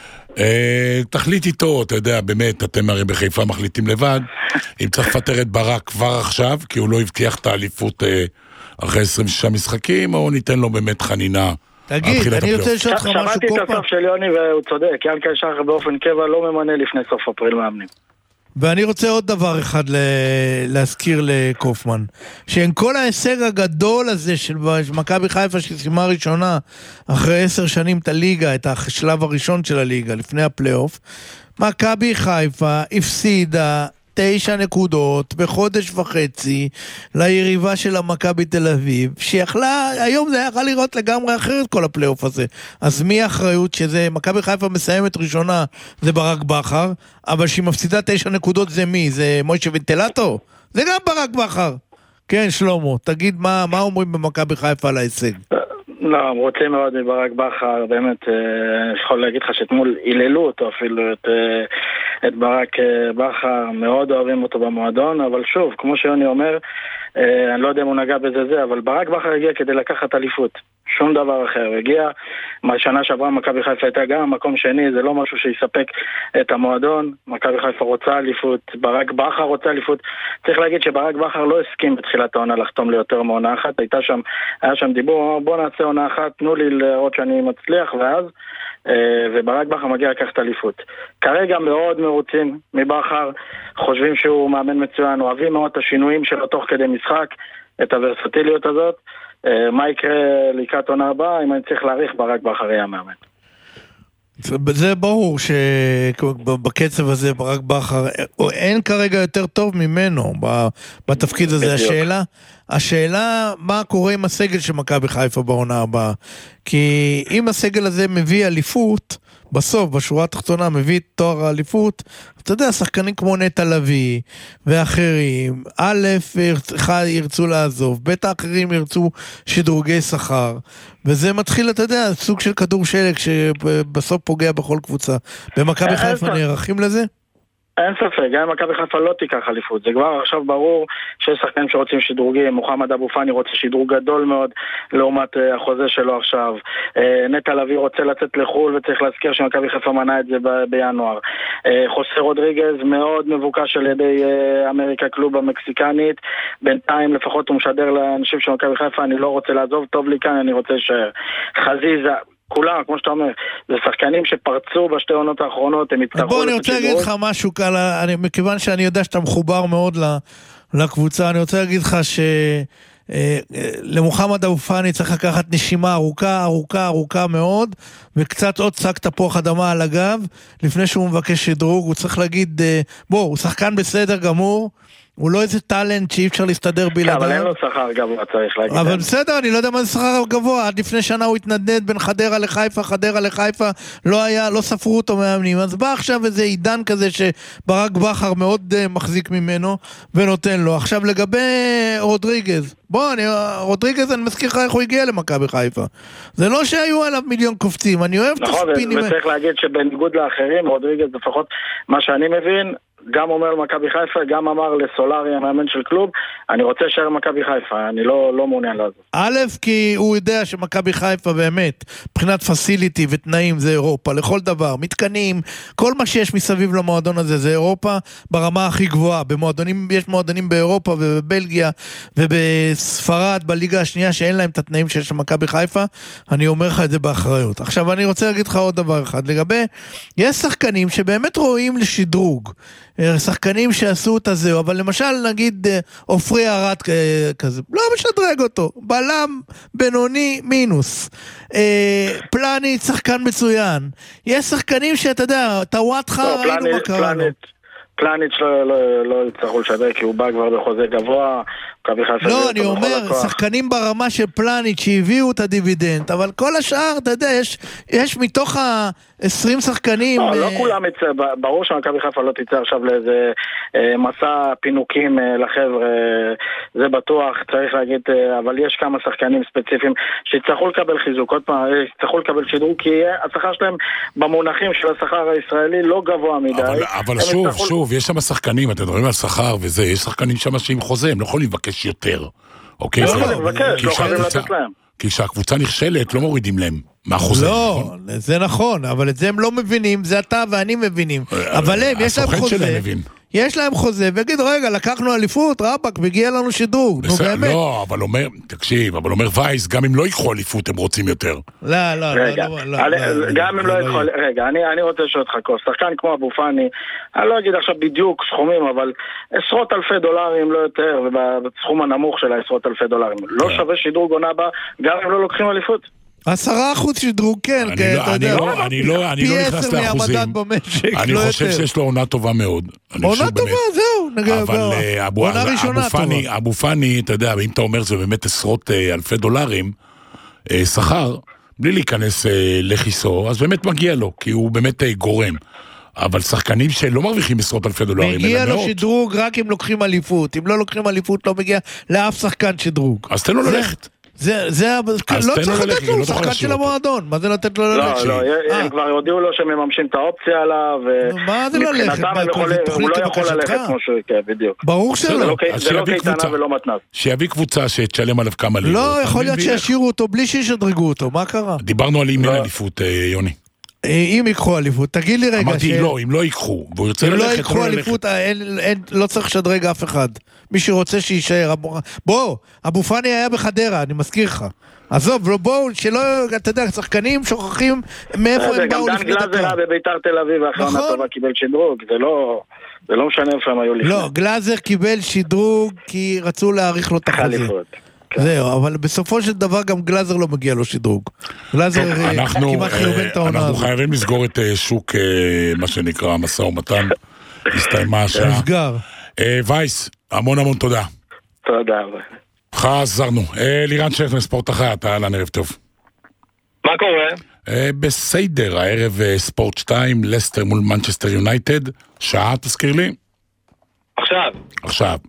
תחליט איתו, אתה יודע, באמת, אתם הרי בחיפה מחליטים לבד, אם צריך לפטר את ברק כבר עכשיו, כי הוא לא הבטיח את האליפות אחרי 26 משחקים, או ניתן לו באמת חנינה. תגיד, אני רוצה לשאול אותך משהו קופה. שמעתי את הסוף של יוני והוא צודק, ינקלה שחר באופן קבע לא ממנה לפני סוף אפריל מאמנים. ואני רוצה עוד דבר אחד להזכיר לקופמן, שעם כל ההישג הגדול הזה של מכבי חיפה שסיימה ראשונה אחרי 10 שנים את הליגה, את השלב הראשון של הליגה לפני הפלייאוף, מכבי חיפה הפסידה 9 נקודות בחודש וחצי ליריבה של המכבי תל אביב, שיכלה, היום זה יכול לראות לגמרי אחרת כל הפלייאוף הזה. אז מי האחריות שזה, מכבי חיפה מסיימת ראשונה, זה ברק בכר, אבל שהיא מפסידה 9 נקודות זה מי? זה מוישה ונטילטור? זה גם ברק בכר. כן, שלמה, תגיד מה אומרים במכבי חיפה על ההישג? לא, רוצים מאוד מברק בכר, באמת, יכול להגיד לך שאתמול היללו אותו אפילו, את ברק בכר, מאוד אוהבים אותו במועדון, אבל שוב, כמו שיוני אומר, אני לא יודע אם הוא נגע בזה, אבל ברק בכר הגיע כדי לקחת אליפות, שום דבר אחר, הגיע, מהשנה שעברה מכבי חיפה הייתה גם מקום שני, זה לא משהו שיספק את המועדון, מכבי חיפה רוצה אליפות, ברק בכר רוצה אליפות, צריך להגיד שברק בכר לא הסכים בתחילת העונה לחתום ליותר מעונה אחת, היה שם דיבור, בוא נעשה עונה אחת, תנו לי לראות שאני מצליח, ואז וברק בכר מגיע לקחת אליפות. כרגע מאוד מרוצים מבכר, חושבים שהוא מאמן מצוין, אוהבים מאוד את השינויים שלו תוך כדי משחק, את הוורסטיליות הזאת. מה יקרה לקראת עונה הבאה, אם אני צריך להעריך, ברק בכר יהיה המאמן. זה ברור שבקצב הזה ברק בכר אין כרגע יותר טוב ממנו בתפקיד הזה. השאלה מה קורה עם הסגל של מכבי חיפה בעונה הבאה. כי אם הסגל הזה מביא אליפות, בסוף, בשורה התחתונה, מביא תואר האליפות, אתה יודע, שחקנים כמו נטע לביא ואחרים, א', ירצו לעזוב, ב' האחרים ירצו שדרוגי שכר, וזה מתחיל, אתה יודע, סוג של כדור שלג שבסוף פוגע בכל קבוצה. במכבי חיפה נערכים לזה? אין ספק, גם אם מכבי חיפה לא תיקח אליפות, זה כבר עכשיו ברור שיש שחקנים שרוצים שדרוגים, מוחמד אבו פאני רוצה שדרוג גדול מאוד לעומת החוזה שלו עכשיו, נטע לביא רוצה לצאת לחול וצריך להזכיר שמכבי חיפה מנע את זה בינואר, חוסה רודריגז מאוד מבוקש על ידי אמריקה קלוב המקסיקנית, בינתיים לפחות הוא משדר לאנשים של מכבי חיפה, אני לא רוצה לעזוב, טוב לי כאן, אני רוצה חזיזה כולם, כמו שאתה אומר, זה שחקנים שפרצו בשתי עונות האחרונות, הם יצטרכו... בוא, אני רוצה להגיד לך משהו, מכיוון שאני יודע שאתה מחובר מאוד לקבוצה, אני רוצה להגיד לך למוחמד אבו פאני צריך לקחת נשימה ארוכה מאוד, וקצת עוד שק תפוח אדמה על הגב, לפני שהוא מבקש שדרוג, הוא צריך להגיד, הוא שחקן בסדר גמור, הוא לא איזה טלנט שאי אפשר להסתדר בלעדיו. אבל אין לו שכר גבוה, צריך להגיד. אבל בסדר, אני לא יודע מה זה שכר גבוה. עד לפני שנה הוא התנדנד בין חדרה לחיפה, לא ספרו אותו מאמנים. אז בא עכשיו איזה עידן כזה שברק בכר מאוד מחזיק ממנו ונותן לו. עכשיו לגבי רודריגז. רודריגז, אני מזכיר לך איך הוא הגיע למכבי חיפה. זה לא שהיו עליו מיליון קופצים. אני אוהב את הספינים. נכון, וצריך להגיד שבניגוד לאחרים, רודריגז לפחות מה שאני מבין, גם אומר למכבי חיפה, גם אמר לסולארי המאמן של קלוב, אני רוצה להישאר מכבי חיפה, אני לא מעוניין לעזוב. א', כי הוא יודע שמכבי חיפה באמת, מבחינת פסיליטי ותנאים זה אירופה, לכל דבר, מתקנים, כל מה שיש מסביב למועדון הזה זה אירופה ברמה הכי גבוהה, יש מועדונים באירופה ובבלגיה ובספרד, בליגה השנייה שאין להם את התנאים שיש למכבי חיפה, אני אומר לך את זה באחריות. עכשיו אני רוצה להגיד לך עוד דבר אחד, לגבי, יש שחקנים שבאמת רואים לשדרוג, שחקנים שעשו את הזה, אבל למשל נגיד אופרי ארד כזה, לא משדרג אותו, בלם בינוני מינוס, פלניץ' שחקן מצוין, יש שחקנים שאתה יודע, טוואטחה ראינו מה קרה לו. פלניץ' לא יצטרכו לשדר כי הוא בא כבר בחוזה גבוה. לא, אני אומר, שחקנים ברמה של פלניץ' שהביאו את הדיבידנד, אבל כל השאר, אתה יודע, יש מתוך 20 שחקנים... לא כולם יצא, ברור שמכבי חיפה לא תצא עכשיו לאיזה מסע פינוקים לחבר'ה, זה בטוח, צריך להגיד, אבל יש כמה שחקנים ספציפיים שיצטרכו לקבל חיזוק, עוד פעם, יצטרכו לקבל שדרוג, כי השכר שלהם במונחים של השכר הישראלי לא גבוה מדי. אבל שוב, יש שם שחקנים, אתם מדברים על שכר וזה, יש שחקנים שם שעם חוזה, הם לא יכולים לבקש יותר. אוקיי? לא יכולים לבקש, לא חייבים לתת להם. כי כשהקבוצה נכשלת, לא מורידים להם מהחוזה. לא, זה נכון, אבל את זה הם לא מבינים, זה אתה ואני מבינים. אבל הם, יש להם חוזה. יש להם חוזה, ויגיד, רגע, לקחנו אליפות, רבק, מגיע לנו שדרוג. לא, אבל אומר, תקשיב, אבל אומר וייס, גם אם לא ייקחו אליפות, הם רוצים יותר. לא. גם אם לא ייקחו, רגע, אני רוצה לשאול אותך כוס. שחקן כמו אבו פאני, אני לא אגיד עכשיו בדיוק סכומים, אבל עשרות אלפי דולרים, לא יותר, ובסכום הנמוך של עשרות אלפי דולרים. לא שווה שדרוג עונה בה, גם אם לא לוקחים אליפות. 10% שדרוג, כן, אני לא נכנס לאחוזים. אני חושב שיש לו עונה טובה מאוד. עונה טובה, זהו. אבל אבו פאני, אתה יודע, אם אתה אומר זה באמת עשרות אלפי דולרים, שכר, בלי להיכנס לכיסו, אז באמת מגיע לו, כי הוא באמת גורם. אבל שחקנים שלא מרוויחים עשרות אלפי דולרים, מגיע לו שדרוג רק אם לוקחים אליפות. אם לא לוקחים אליפות, לא מגיע לאף שחקן שדרוג. אז תן לו ללכת. לא צריך לתת לו, הוא שחקן של המועדון. מה זה לתת לו ללכת? לא, הם כבר יודיעו לו שהם מממשים את האופציה עליו, ומבחינתם הוא לא יכול ללכת כמו שהוא יקרה, בדיוק. ברור שלא. זה לא קייטנה ולא מתנ"ס. שיביא קבוצה שתשלם עליו כמה לירות. לא, יכול להיות שישאירו אותו בלי שישדרגו אותו, מה קרה? דיברנו על אם אין אליפות, יוני. אם ייקחו אליפות, תגיד לי רגע. אמרתי לא, אם לא ייקחו, והוא ירצה ללכת, אם לא ייקחו אליפות, לא צריך לשדרג אף אחד. מי שרוצה שישאר. בוא, אבו פאני היה בחדרה, אני מזכיר לך. עזוב, בואו, שלא, אתה יודע, שחקנים שוכחים מאיפה הם באו לפני דקה. גם גלאזר בביתר תל אביב, האחרונה טובה קיבל שדרוג, זה לא משנה איפה הם היו לפני. לא, גלאזר קיבל שדרוג כי רצו להאריך לו את החוזה. זהו, אבל בסופו של דבר גם גלאזר לא מגיע לו שדרוג. גלאזר כמעט חיובין את העונה. אנחנו חייבים לסגור את שוק, מה שנקרא, מסע ומתן. הסתיימה השעה. נסגר. וייס, המון תודה. תודה. חזרנו. לירן שכנר, ספורט אחת, אהלן, ערב טוב. מה קורה? בסיידר, הערב ספורט 2, לסטר מול מנצ'סטר יונייטד, שעה, תזכיר לי? עכשיו.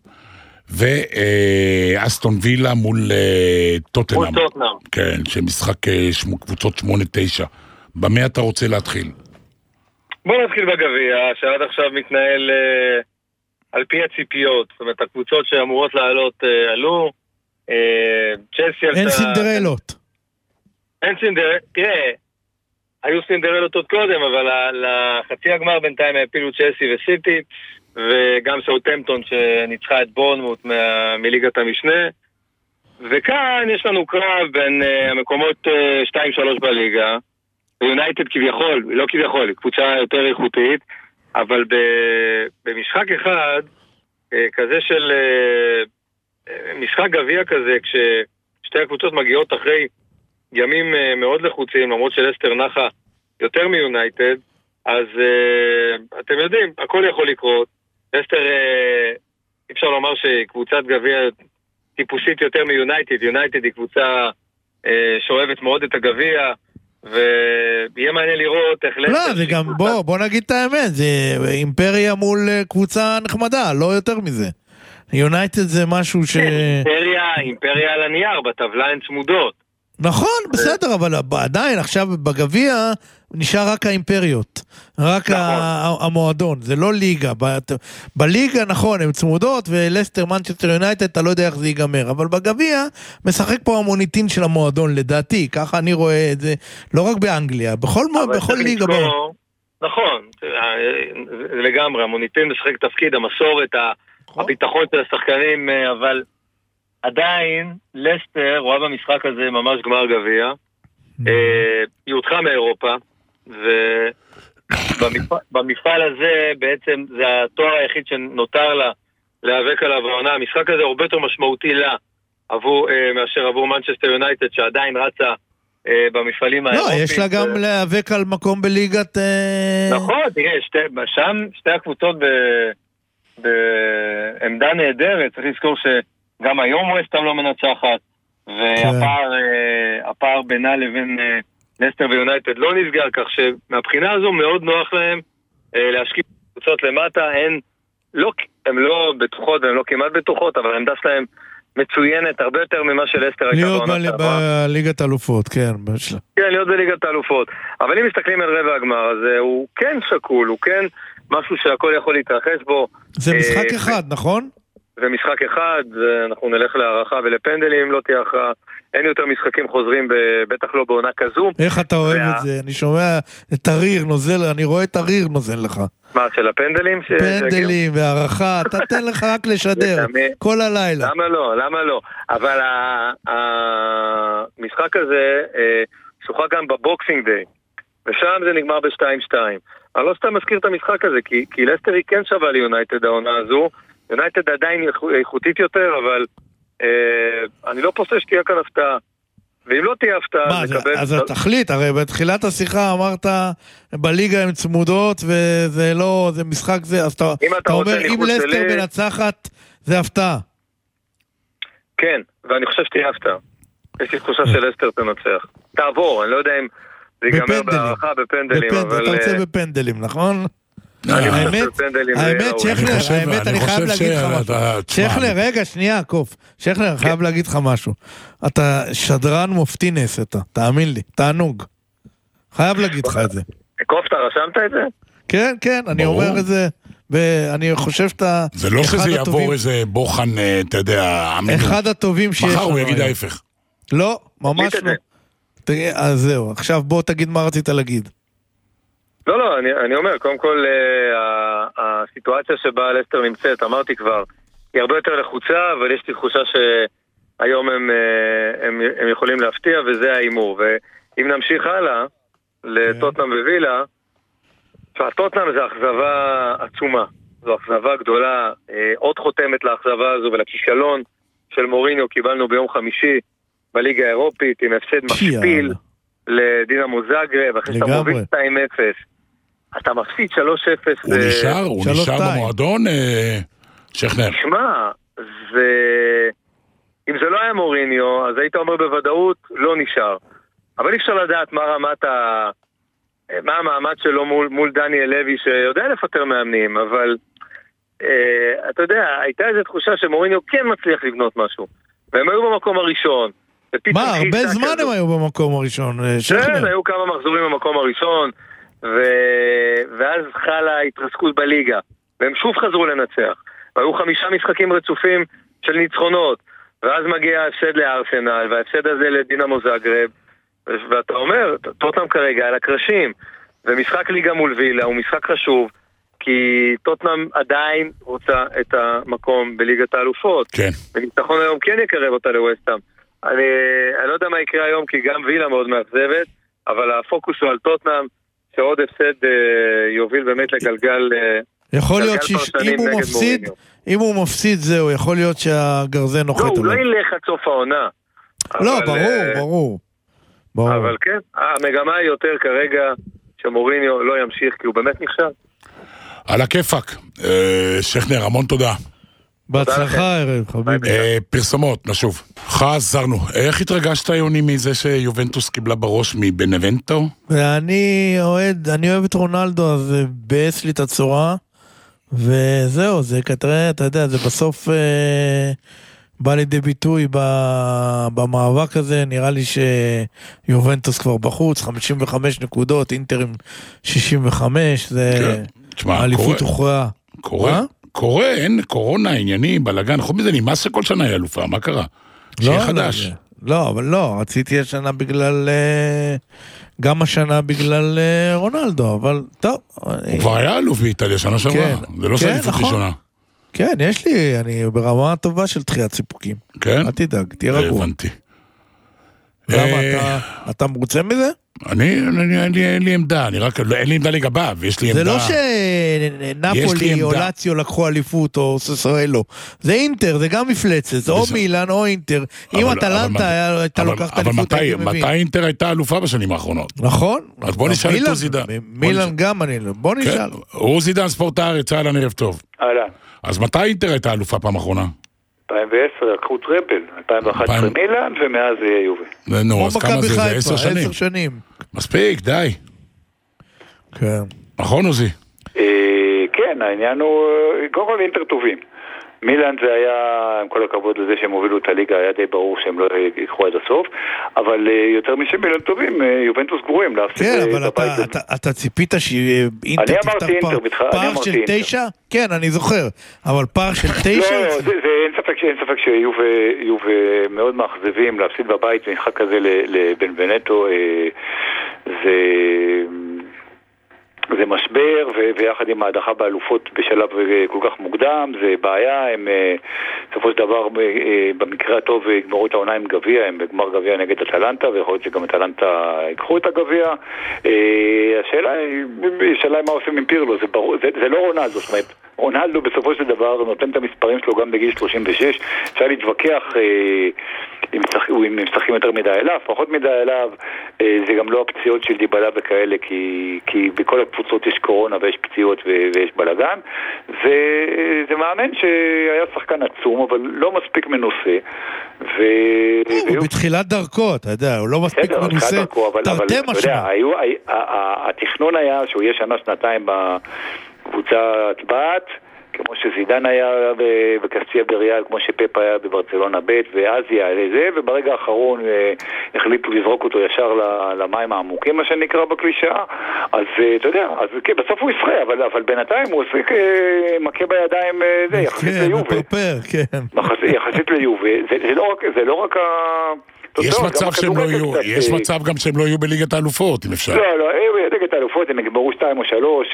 ואסטון וילה מול טוטנהאם. כן, שמשחק קבוצות 8-9. במה אתה רוצה להתחיל? בוא נתחיל בגביע, שעד עכשיו מתנהל על פי הציפיות. זאת אומרת, הקבוצות שאמורות לעלות עלו. אין סינדרלות. תראה, היו סינדרלות עוד קודם, אבל לחצי הגמר בינתיים הפילו צ'לסי וסיטי, וגם סאות'המפטון שניצחה את בורנמוט מליגת המשנה. וכאן יש לנו קרב בין המקומות 2-3 בליגה. יונייטד כביכול, לא כביכול, קבוצה יותר איכותית, אבל במשחק אחד, כזה של משחק גביע כזה, כששתי הקבוצות מגיעות אחרי ימים מאוד לחוצים, למרות שלסטר נחה יותר מיונייטד, אז אתם יודעים, הכל יכול לקרות. לסטר, אפשר לומר שקבוצת גביע טיפוסית יותר מיונייטד. יונייטד היא קבוצה שאוהבת מאוד את הגביע, ויהיה מעניין לראות איך לסטר... לא, זה גם, בוא נגיד את האמת, זה אימפריה מול קבוצה נחמדה, לא יותר מזה. יונייטד זה משהו ש... אימפריה על הנייר, בטבלה הן צמודות. נכון, בסדר, אבל עדיין עכשיו בגביע נשאר רק האימפריות, רק המועדון, זה לא ליגה. בליגה נכון, הן צמודות, ולסטר, מנצ'סטר יונייטד, אתה לא יודע איך זה ייגמר, אבל בגביע משחק פה המוניטין של המועדון, לדעתי, ככה אני רואה את זה, לא רק באנגליה, בכל ליגה. נכון, לגמרי, המוניטין משחק תפקיד, המסורת, הביטחון של השחקנים, אבל עדיין לסטר רואה במשחק הזה ממש גמר גביע, היא הודחה מאירופה, ובמפעל הזה בעצם זה התואר היחיד שנותר לה להיאבק עליו העונה. המשחק הזה הרבה יותר משמעותי לה מאשר עבור מנצ'סטר יונייטד שעדיין רצה במפעלים האירופיים. לא, יש לה גם להיאבק על מקום בליגת... נכון, תראה, שם שתי הקבוצות בעמדה נהדרת, צריך לזכור שגם היום ווסטהאם לא מנצחת, והפער בינה לבין לסטר ויונייטד לא נסגר, כך שמהבחינה הזו מאוד נוח להם להשקיע קבוצות למטה. הן לא בטוחות והן לא כמעט בטוחות, אבל העמדה שלהם מצוינת הרבה יותר ממה שלסטר הייתה בעונה שעברה. להיות בליגת האלופות, כן. כן, להיות בליגת האלופות. אבל אם מסתכלים על רבע הגמר, אז הוא כן שקול, הוא כן משהו שהכל יכול להתרחש בו. זה משחק אחד, נכון? זה משחק אחד, אנחנו נלך להערכה ולפנדלים, לא תהיה הכרעה. אין יותר משחקים חוזרים, בטח לא בעונה כזו. איך אתה אוהב את זה? אני שומע את הריר נוזל, אני רואה את הריר נוזל לך. מה, של הפנדלים? פנדלים והערכה, אתה תן לך רק לשדר, כל הלילה. למה לא? אבל המשחק הזה שוחק גם בבוקסינג דיי, ושם זה נגמר ב-2-2. אני לא סתם מזכיר את המשחק הזה, כי לסטר היא כן שווה ליונייטד העונה הזו, יונייטד עדיין איכותית יותר, אבל אני לא פוסק שתהיה כאן הפתעה. ואם לא תהיה הפתעה, אז התכלית, הרי בתחילת השיחה אמרת בליגה הן צמודות וזה לא, זה משחק זה, אז אתה אומר אם לסטר מנצחת זה הפתעה. כן, ואני חושב שתהיה הפתעה. יש לי תחושה של לסטר תנצח. תעבור, אני לא יודע אם זה ייגמר בהערכה בפנדלים, אבל... אתה רוצה בפנדלים, נכון? האמת, שכנר, אני חייב להגיד לך משהו. שכנר, רגע, שנייה, קוף. שכנר, אני חייב להגיד לך משהו. אתה שדרן מופתי נעשית, תאמין לי, תענוג. חייב להגיד לך את זה. קוף, אתה רשמת את זה? כן, כן, אני אומר את זה, ואני חושב שאתה... זה לא שזה יעבור איזה בוחן, אתה יודע... אחד הטובים שיש... מחר הוא יגיד ההפך. לא, ממש לא. אז זהו, עכשיו בוא תגיד מה רצית להגיד. לא, אני אומר, קודם כל, הסיטואציה שבה לסטר נמצאת, אמרתי כבר, היא הרבה יותר לחוצה, אבל יש לי תחושה שהיום הם יכולים להפתיע, וזה האימור. ואם נמשיך הלאה, לטוטנהאם ווילה, טוטנהאם זה אכזבה עצומה, זו אכזבה גדולה, עוד חותמת לאכזבה הזו ולכישלון של מוריניו קיבלנו ביום חמישי בליגה האירופית, עם הפסד משפיל לדינמו זאגרב, אחרי שאתה מוביל 2-0. אתה מפסיד 3-0. הוא נשאר במועדון, שכנר. תשמע, אם זה לא היה מוריניו, אז היית אומר בוודאות, לא נשאר. אבל אי אפשר לדעת מה המעמד שלו מול דניאל לוי, שיודע לפטר מאמנים, אבל אתה יודע, הייתה איזו תחושה שמוריניו כן מצליח לבנות משהו. והם היו במקום הראשון. מה, הרבה זמן הם היו במקום הראשון? כן, היו כמה מחזורים במקום הראשון, ואז חלה התרסקות בליגה. והם שוב חזרו לנצח. והיו 5 משחקים רצופים של ניצחונות. ואז מגיע ההפסד לארסנל, וההפסד הזה לדינמו זאגרב. ואתה אומר, טוטנהאם כרגע על הקרשים. ומשחק ליגה מול וילה הוא משחק חשוב, כי טוטנהאם עדיין רוצה את המקום בליגת האלופות. כן. וניצחון היום כן יקרב אותה לווסטהאם. אני לא יודע מה יקרה היום, כי גם וילה מאוד מאכזבת, אבל הפוקוס הוא על טוטנהאם, שעוד הפסד יוביל באמת לגלגל... יכול להיות אם הוא מפסיד זהו, יכול להיות שהגרזן נוחת. לא, הוא לא ילך עד סוף העונה. לא, ברור. אבל כן, המגמה היא יותר כרגע שמוריניו לא ימשיך, כי הוא באמת נכשל. על הכיפק. שכנר, המון תודה. בהצלחה ערב, חביבי. פרסומות, נשוב. חזרנו. איך התרגשת, יוני, מזה שיובנטוס קיבלה בראש מבנבנטו? אני אוהב את רונלדו, אז בעס לי את הצורה, וזהו, זה כתראה, אתה יודע, זה בסוף בא לידי ביטוי במאבק הזה. נראה לי שיובנטוס כבר בחוץ, 55 נקודות, אינטר עם 65, זה אליפות הוכרעה. קורה, אין קורונה, עניינים, בלגן, חוץ מזה נמאס שכל שנה היא אלופה, מה קרה? שיהיה חדש. לא, אבל לא, רציתי השנה בגלל, גם השנה בגלל רונלדו, אבל טוב. הוא כבר היה אלוף באיטליה שנה שעברה, זה לא שאליפות ראשונה. כן, יש לי, אני ברמה טובה של דחיית סיפוקים. כן? אל תדאג, תהיה רגוע. הבנתי. למה, אתה מרוצה מזה? אין לי עמדה, אין לי עמדה לגביו, יש לי עמדה... זה לא שנפולי או לאציו לקחו אליפות או ססרלו, זה אינטר, זה גם מפלצת, זה או מילאן או אינטר. אם אטלנטה הייתה לוקחת אליפות, אבל מתי אינטר הייתה אלופה בשנים האחרונות? נכון. אז בוא נשאל את עוזידן. מילאן גם, בוא נשאל. עוזידן, ספורט הארץ, אהלן, ערב טוב. אהלן. אז מתי אינטר הייתה אלופה פעם אחרונה? 2010, לקחו טרפל, 2011 מילאן, ומאז יהיה יובל. נו, אז כמה זה? 10 שנים. 10 שנים. מספיק, די. כן. נכון, עוזי? כן, העניין הוא, קודם כל אינטר טובים. מילאן זה היה, עם כל הכבוד לזה שהם הובילו את הליגה, היה די ברור שהם לא יקחו עד הסוף, אבל יותר משמילאן טובים, יובנטוס גרועים להפסיד. כן, אבל אתה ציפית שאינטר תפתח פער של 9? כן, אני זוכר, אבל פער של 9? לא, אין ספק שיובה מאוד מאכזבים להפסיד בבית במשחק כזה לבנבנטו, זה משבר, ויחד עם ההדחה באלופות בשלב כל כך מוקדם, זה בעיה. הם בסופו של דבר במקרה הטוב יגמרו את העונה עם גביע, הם בגמר גביע נגד אטלנטה, ויכול להיות שגם אטלנטה ייקחו את הגביע. השאלה היא מה עושים עם פירלו, זה לא רונלדו, זאת אומרת, רונלדו בסופו של דבר נותן את המספרים שלו גם בגיל 36, אפשר להתווכח אם משחקים יותר מדי אליו, פחות מדי אליו, זה גם לא הפציעות של דיבלה וכאלה, כי בכל הקבוצות יש קורונה ויש פציעות ויש בלגן, וזה מאמן שהיה שחקן עצום, אבל לא מספיק מנוסה, הוא בתחילת דרכו, אתה יודע, הוא לא מספיק מנוסה, תרתי משמע. התכנון היה שהוא יהיה שנה-שנתיים בקבוצת בת, כמו שזידן היה בקסטיה בריאל, כמו שפפ היה בברצלונה ב', ואז יעלה זה, וברגע האחרון החליטו לזרוק אותו ישר למים העמוקים, מה שנקרא בקלישאה. אז אתה יודע, אז כן, בסוף הוא ישחה, אבל בינתיים הוא עושה מכה בידיים, זה יחסית ליובה. מפרפר, כן. יחסית ליובה. זה לא רק יש מצב גם שהם לא יהיו בליגת האלופות, אם אפשר. לא, ליגת האלופות הם יגמרו 2 או 3,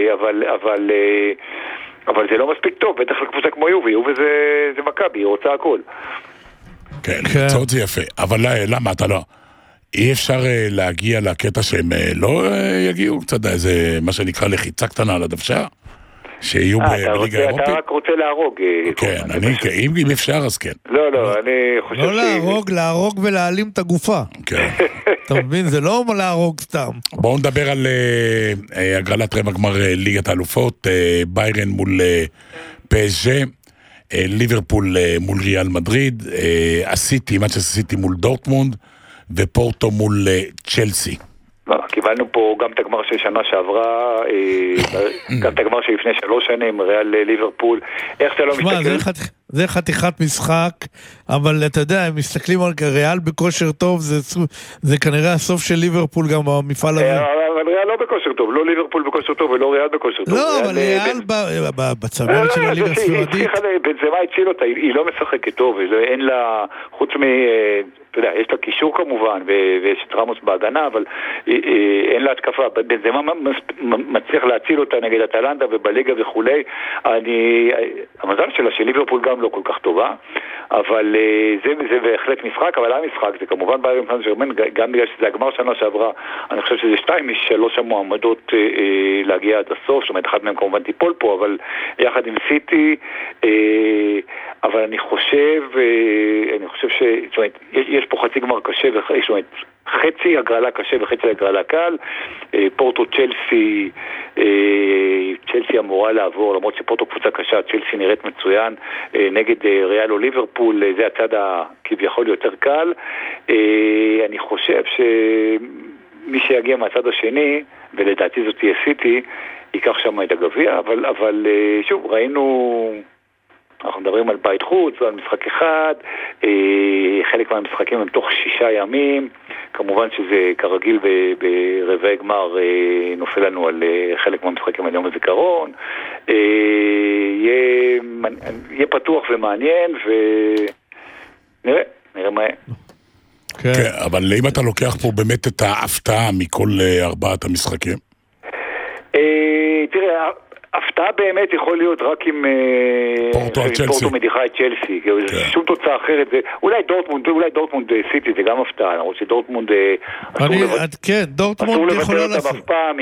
אבל זה לא מספיק טוב, בטח לקבוצה כמו יובה זה מכבי, היא רוצה הכל. כן, זאת זה יפה, אבל למה אתה לא? אי אפשר להגיע לקטע שהם לא יגיעו קצת, איזה מה שנקרא לחיצה קטנה על הדוושה? שיהיו בליגה האירופית? אתה רק רוצה להרוג. כן, אם אפשר אז כן. לא, אני חושב לא להרוג ולהעלים את הגופה. כן. אתה מבין, זה לא להרוג סתם. בואו נדבר על הגרלת רבע גמר ליגת האלופות, ביירן מול PSG. ליברפול מול ריאל מדריד, הסיטי, מנצ'סטר סיטי מול דורטמונד, ופורטו מול צ'לסי. קיבלנו פה גם את הגמר של שנה שעברה, גם את הגמר של לפני 3 שנים, ריאל ליברפול. איך אתה לא מסתכל? זה חתיכת משחק, אבל אתה יודע, הם מסתכלים על ריאל בכושר טוב, זה כנראה הסוף של ליברפול גם במפעל הזה. אבל ריאל לא בכושר טוב, לא ליברפול בכושר טוב ולא ריאל בכושר טוב. לא, אבל ריאל בצמרת של הליגה הספרדית. בנזמה הציל אותה, היא לא משחקת טוב, אין לה, חוץ מ... אתה יודע, יש לה קישור כמובן, ויש את רמוס בהגנה, אבל אין לה התקפה. בנזמה מצליח להציל אותה נגד אטלנטה ובליגה וכולי. המזל שלה שליברפול גם לא כל כך טובה, אבל זה בהחלט משחק, אבל המשחק זה כמובן ביירן סן ז'רמן, גם בגלל שזה הגמר שנה שעברה, אני חושב שזה 2 מ-3 המועמדות להגיע עד הסוף, זאת אומרת, אחד מהם כמובן טיפול פה, אבל יחד עם סיטי, אבל אני חושב ש... זאת אומרת, יש פה חצי גמר קשה, זאת אומרת, חצי הגרלה קשה וחצי הגרלה קל. פורטו צ'לסי, צ'לסי אמורה לעבור, למרות שפורטו קבוצה קשה, צ'לסי נראית מצוין, נגד ריאל או ליברפול, זה הצד כביכול יותר קל. אני חושב שמי שיגיע מהצד השני, ולדעתי זאת תהיה סיטי, ייקח שם את הגביע, אבל שוב, ראינו... אנחנו מדברים על בית חוץ, על משחק אחד, חלק מהמשחקים הם תוך 6 ימים, כמובן שזה כרגיל ברבעי גמר נופל לנו על חלק מהמשחקים על יום הזיכרון, יהיה פתוח ומעניין, ונראה מה יהיה. כן, אבל אם אתה לוקח פה באמת את ההפתעה מכל 4 המשחקים? תראה, הפתעה באמת יכול להיות רק אם פורטו מדיחה את צ'לסי, שום תוצאה אחרת, אולי דורטמונד סיטי זה גם הפתעה, למרות שדורטמונד אסור לבטל אותה אף פעם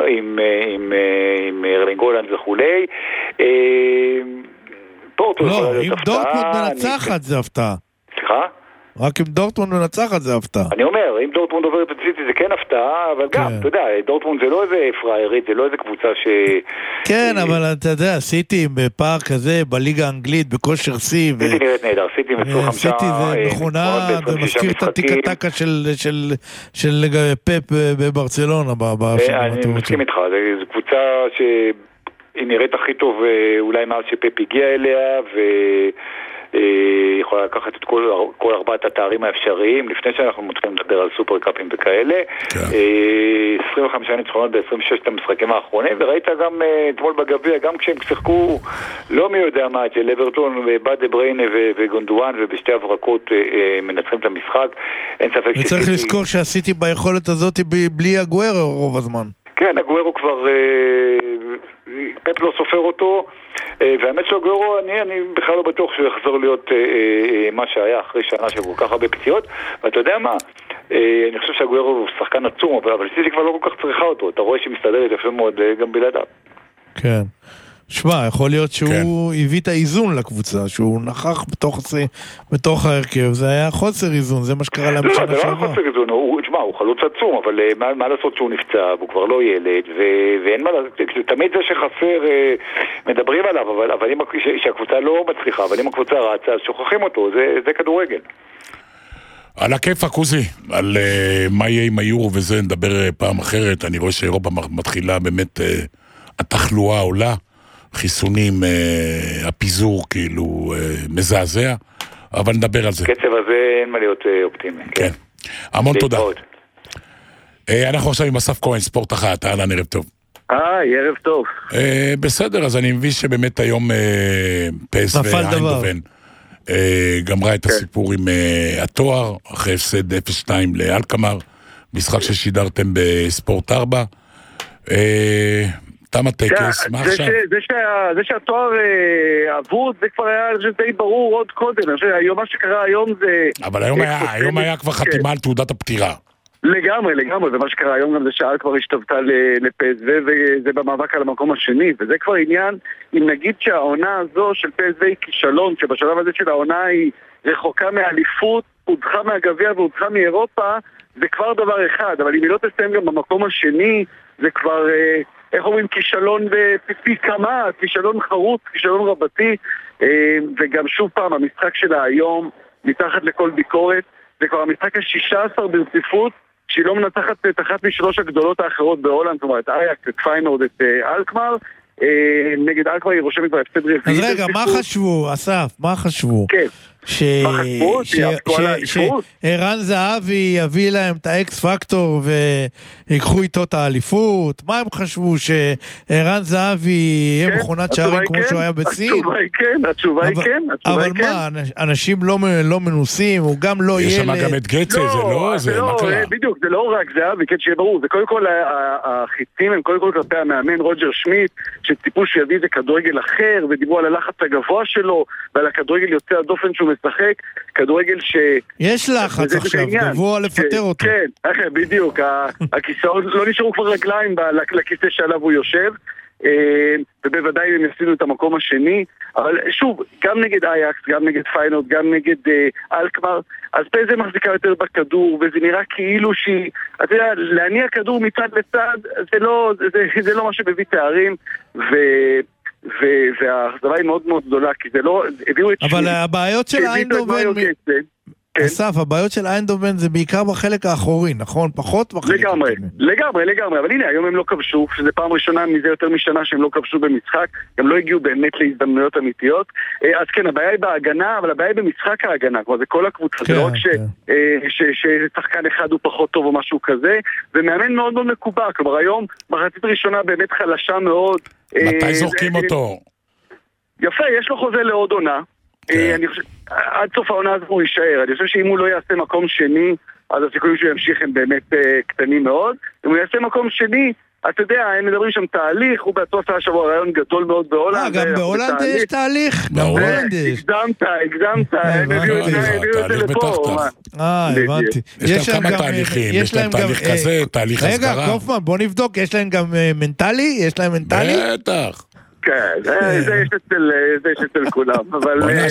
עם ארלינג הולנד וכולי. לא, אם דורטמונד מנצחת זה הפתעה. סליחה? רק אם דורטמונד מנצחת זה הפתעה. אני אומר, אם דורטמונד עוברת את סיטי זה כן הפתעה, אבל גם, אתה יודע, דורטמונד זה לא איזה פריירית, זה לא איזה קבוצה ש... כן, אבל אתה יודע, סיטי בפער כזה, בליגה האנגלית, בכושר C, סיטי נראית נהדר, סיטי מצאו 5... סיטי זה מכונה, זה מזכיר את הטיקה-טקה של פפ בברצלונה. אני מסכים איתך, זו קבוצה שהיא נראית הכי טוב אולי מאז שפפ הגיע אליה, יכולה לקחת את כל 4 התארים האפשריים, לפני שאנחנו מתחילים לדבר על סופר קאפים וכאלה. 25 ניצחונות ב-26 המשחקים האחרונים, וראית גם אתמול בגביע, גם כשהם שיחקו לא מי יודע מה, של אברטון ובא דה בריינה וגונדואן, ובשתי הברקות מנצחים את המשחק. אין ספק וצריך לזכור שעשיתי ביכולת הזאת בלי הגוארו רוב הזמן. כן, הגוארו כבר פפ לא סופר אותו, והאמת של הגוארו, אני בכלל לא בטוח שהוא יחזור להיות מה שהיה אחרי שנה שבו ככה בפציעות, ואתה יודע מה, אני חושב שהגוארו הוא שחקן עצום, אבל סיטי כבר לא כל כך צריכה אותו, אתה רואה שהיא מסתדרת יפה מאוד גם בלעדיו. כן. שמע, יכול להיות שהוא הביא את האיזון לקבוצה, שהוא נכח בתוך ההרכב, זה היה חוסר איזון, זה מה שקרה להם בשנה שעברה. לא, זה לא חוסר איזון, הוא חלוץ עצום, אבל מה לעשות שהוא נפצע, והוא כבר לא ילד, ואין מה לעשות, תמיד זה שחסר, מדברים עליו, אבל אם שהקבוצה לא מצליחה, אבל אם הקבוצה רצה, אז שוכחים אותו, זה כדורגל. על הכיף עוזי, על מה יהיה עם היורו וזה, נדבר פעם אחרת, אני רואה שאירופה מתחילה באמת, התחלואה עולה, חיסונים, הפיזור כאילו מזעזע, אבל נדבר על זה. קצב הזה אין מה להיות אופטימי. כן. המון תודה. אנחנו עכשיו עם אסף כהן, ספורט אחת, אהלן, ערב טוב. ערב טוב. בסדר, אז אני מבין שבאמת היום פס ואיינדובן גמרה את הסיפור עם התואר, אחרי הפסד 0-2 לאלקמר, משחק ששידרתם בספורט 4. תם הטקס, מה עכשיו? זה שהתואר עבור, זה כבר היה די ברור עוד קודם. מה שקרה היום זה... אבל היום היה כבר חתימה על תעודת הפטירה. לגמרי, ומה שקרה היום גם זה שעל כבר השתוותה לפסו, וזה במאבק על המקום השני, וזה כבר עניין, אם נגיד שהעונה הזו של פסו היא כישלון, שבשלב הזה של העונה היא רחוקה מהאליפות, הודחה מהגביע והודחה מאירופה, זה כבר דבר אחד, אבל אם היא לא תסיים גם במקום השני, זה כבר איך אומרים, כישלון בפי כמה, כישלון חרוץ, כישלון רבתי, וגם שוב פעם, המשחק שלה היום, מתחת לכל ביקורת, זה כבר המשחק ה-16 ברציפות, שהיא לא מנצחת את אחת משלוש הגדולות האחרות בהולנד, זאת אומרת, אייקס, את פיינורד, את אלקמר, נגד אלקמר היא רושמת בהפסד רביעי. אז רגע, מה חשבו, אסף? מה חשבו? כן. שערן זהבי יביא להם את האקס פקטור ויקחו איתו את האליפות? מה הם חשבו, שערן זהבי יהיה מכונת שערים כמו שהוא היה בסין? התשובה היא כן. אבל מה, אנשים לא מנוסים, הוא גם לא ילד. יש שם גם את גצה, זה לא קרה. בדיוק, זה לא רק זהבי, כן, שיהיה ברור, זה קודם כל החיצים הם קודם כל כלפי המאמן רוג'ר שמיט, שציפו שיביא איזה כדורגל אחר, ודיברו על הלחץ הגבוה שלו, ועל הכדורגל יוצא הדופן שהוא משחק, כדורגל יש לחץ עכשיו, גבוה לפטר אותו. כן, בדיוק, הכיסאות, לא נשארו כבר רגליים לכיסא שעליו הוא יושב, ובוודאי הם יפסידו את המקום השני, אבל שוב, גם נגד אייקס, גם נגד פיינורד, גם נגד אלקמר, אז פזה מחזיקה יותר בכדור, וזה נראה כאילו שהיא, אתה יודע, להניע כדור מצד לצד, זה לא מה שמביא תארים, והאכזבה היא מאוד מאוד גדולה, כי זה לא, הביאו את אבל הבעיות של איינדובן, אסף, הבעיות של איינדובן זה בעיקר בחלק האחורי, נכון? פחות בחלק לגמרי, אבל הנה, היום הם לא כבשו, שזה פעם ראשונה מזה יותר משנה שהם לא כבשו במשחק, הם לא הגיעו באמת להזדמנויות אמיתיות, אז כן, הבעיה היא בהגנה, אבל הבעיה היא במשחק ההגנה, כלומר זה כל הקבוצה, זה לא רק ששחקן אחד הוא פחות טוב או משהו כזה, ומאמן מאוד מאוד מקובע, כלומר היום, מחצית ראשונה באמת חלשה מאוד. מתי זורקים אותו? יפה, יש לו חוזה לעוד עונה, אני חושב, עד סוף העונה הזו הוא יישאר. אני חושב שאם הוא לא יעשה מקום שני, אז הסיכויים שהוא ימשיך הם באמת קטנים מאוד. אם הוא יעשה מקום שני, אתה יודע, הם מדברים שם תהליך, הוא בעצמו עשה השבוע רעיון גדול מאוד בהולנד. גם בהולנד יש תהליך? גם בהולנד יש. הגזמת, הם הביאו את זה לפה. הבנתי. יש להם כמה תהליכים, יש להם תהליך כזה, תהליך הסגרה. רגע, קופמן, בוא נבדוק, יש להם גם מנטלי? יש להם מנטלי? בטח. כן, זה יש אצל כולם, אבל...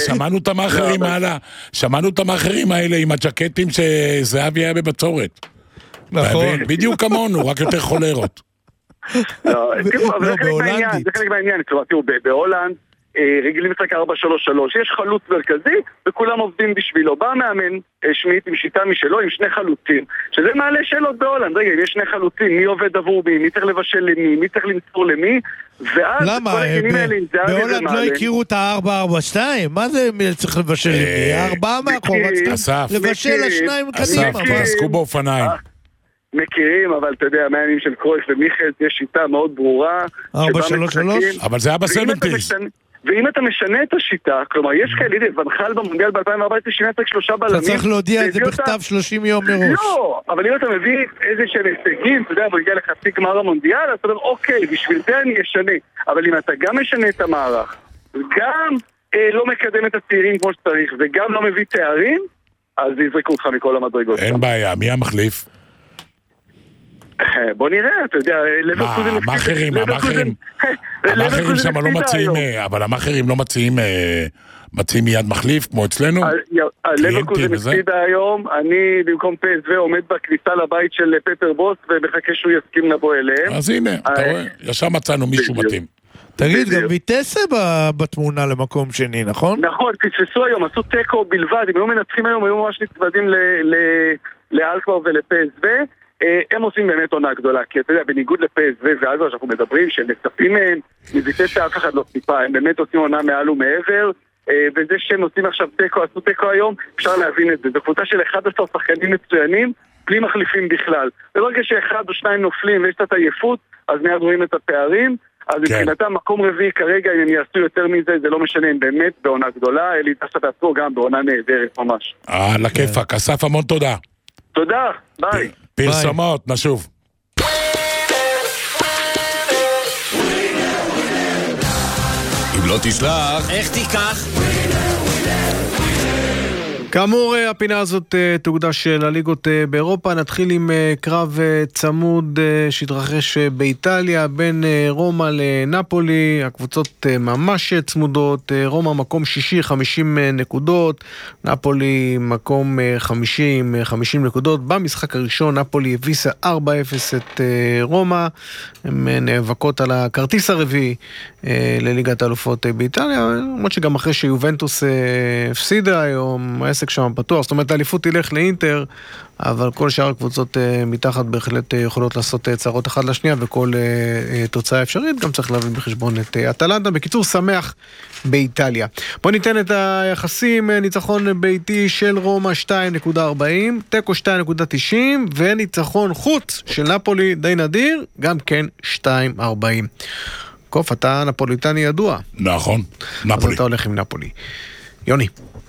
שמענו את המאחרים האלה עם הג'קטים שזהבי היה בבצורת. נכון. בדיוק כמונו, רק יותר חולרות. לא, אבל זה חלק מהעניין, תראו, בהולנד, רגילים משחק 4-3-3, יש חלוץ מרכזי וכולם עובדים בשבילו. בא מאמן שמיט עם שיטה משלו, עם שני חלוצים, שזה מעלה שאלות בהולנד. רגע, יש שני חלוצים, מי עובד עבור מי צריך לבשל למי, מי צריך למסור למי, ואז למה? בהולנד לא הכירו את ה-4-4-2? מה זה צריך לבשל למי? 4 מאחור, לבשל לשניים קדימה. אסף, תעסקו באופניים. מכירים, אבל אתה יודע, מהימים של קרויף ומיכאל, יש שיטה מאוד ברורה. 4-3-3? אבל זה היה בסבנטיז. ואם אתה משנה את השיטה, כלומר, יש כאלה, ונחל במונדיאל ב-2014 שינה את 3 בלמים. אתה צריך להודיע את זה בכתב 30 יום מראש. לא, אבל אם אתה מביא איזה שהם הישגים, אתה יודע, והגיע לחצי גמר המונדיאל, אז אתה אומר, אוקיי, בשביל זה אני אשנה. אבל אם אתה גם משנה את המערך, גם לא מקדם את הצעירים כמו שצריך, וגם לא מביא תארים, אז יזרקו אותך מכל המדרגות. אין בעיה, מי המחליף? בוא נראה, אתה יודע, המאחרים שם לא מציעים, אבל המאחרים לא מציעים מיד מחליף כמו אצלנו? לברקוזן הפסידה היום, אני במקום PSV עומד בכניסה לבית של פטר בוס ומחכה שהוא יסכים לבוא אליהם. אז הנה, אתה רואה, ישר מצאנו מישהו מתאים. תגיד, גם ויטסה בתמונה למקום שני, נכון? נכון, פספסו היום, עשו טקו בלבד, הם היו מנצחים היום, היו ממש נצמדים לאלקמר ול-PSV. הם עושים באמת עונה גדולה, כי אתה יודע, בניגוד לפסו ואז אנחנו מדברים שהם מצפים מהם, מביטסה אף אחד לא ציפה, הם באמת עושים עונה מעל ומעבר, וזה שהם עושים עכשיו טקו, עשו טקו היום, אפשר להבין את זה. זו קבוצה של 11 שחקנים מצוינים, בלי מחליפים בכלל. וברגע שאחד או שניים נופלים ויש קצת עייפות, אז מיד רואים את הפערים, אז מבחינתם מקום רביעי כרגע, אם הם יעשו יותר מזה, זה לא משנה, הם באמת בעונה גדולה, אלי טסה בעצמו גם בעונה נהדרת ממש. לכיפק, אסף, המון תודה. תודה, ביי. פרסומות, נשוב. אם לא תשלח, איך תיקח? כאמור, הפינה הזאת תוקדש לליגות באירופה. נתחיל עם קרב צמוד שהתרחש באיטליה בין רומא לנפולי. הקבוצות ממש צמודות. רומא מקום שישי, 50 נקודות. נפולי מקום 50 נקודות. במשחק הראשון נפולי הביסה 4-0 את רומא. הן נאבקות על הכרטיס הרביעי לליגת האלופות באיטליה, למרות שגם אחרי שיובנטוס הפסידה היום, העסק שם פתוח, זאת אומרת האליפות תלך לאינטר, אבל כל שאר הקבוצות מתחת בהחלט יכולות לעשות צרות אחד לשנייה, וכל תוצאה אפשרית, גם צריך להביא בחשבון את אטלנטה. בקיצור, שמח באיטליה. בוא ניתן את היחסים, ניצחון ביתי של רומא 2.40, טקו 2.90, וניצחון חוץ של נפולי די נדיר, גם כן 2.40. קוף, אתה נפוליטני ידוע. נכון, נפולי. אז אתה הולך עם נפולי. יוני.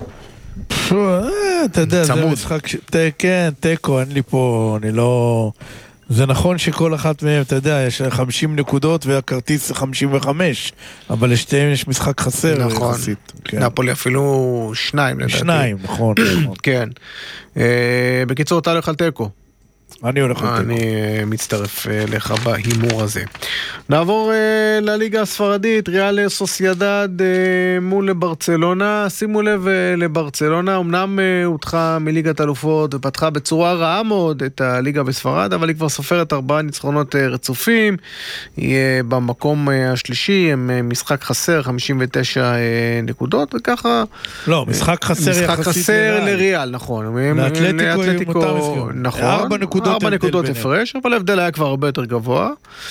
אתה יודע, זה משחק, כן, טקו, אין לי פה, אני לא... זה נכון שכל אחת מהם, אתה יודע, יש 50 נקודות והכרטיס 55, אבל לשתיהם יש משחק חסר. נכון, נפולי אפילו 2 לדעתי. 2, נכון. כן. בקיצור, אתה הולך על טקו. אני הולך על טקו. אני מצטרף לך בהימור הזה. נעבור לליגה הספרדית, ריאל סוסיידד מול ברצלונה. שימו לב לברצלונה, אמנם הודחה מליגת אלופות ופתחה בצורה רעה מאוד את הליגה בספרד, אבל היא כבר סופרת 4 ניצחונות רצופים. היא במקום השלישי, עם משחק חסר 59 נקודות, וככה... לא, משחק חסר יחסית משחק חסר לריאל, נכון. לאתלטיקו, נכון. 4 נקודות הפרש, אבל ההבדל היה כבר הרבה יותר גבוה,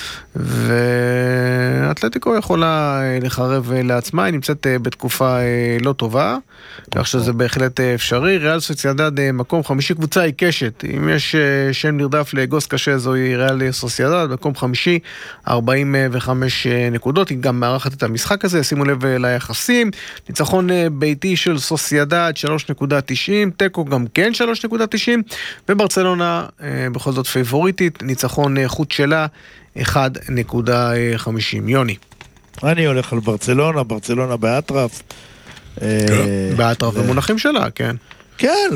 ואתלטיקו יכולה לחרב לעצמה, היא נמצאת בתקופה לא טובה, כך שזה בהחלט אפשרי. ריאל סוסיידד מקום 5, קבוצה עיקשת, אם יש שם נרדף לגוס קשה, זוהי ריאל סוסיידד, מקום 5, 45 נקודות, היא גם מערכת את המשחק הזה, שימו לב ליחסים, ניצחון ביתי של סוסיידד 3.90, טקו גם כן 3.90, וברצלונה בכל זאת פייבוריטית, ניצחון חוץ שלה 1.50. יוני. אני הולך על ברצלונה, ברצלונה באטרף. באטרף במונחים שלה, כן. כן,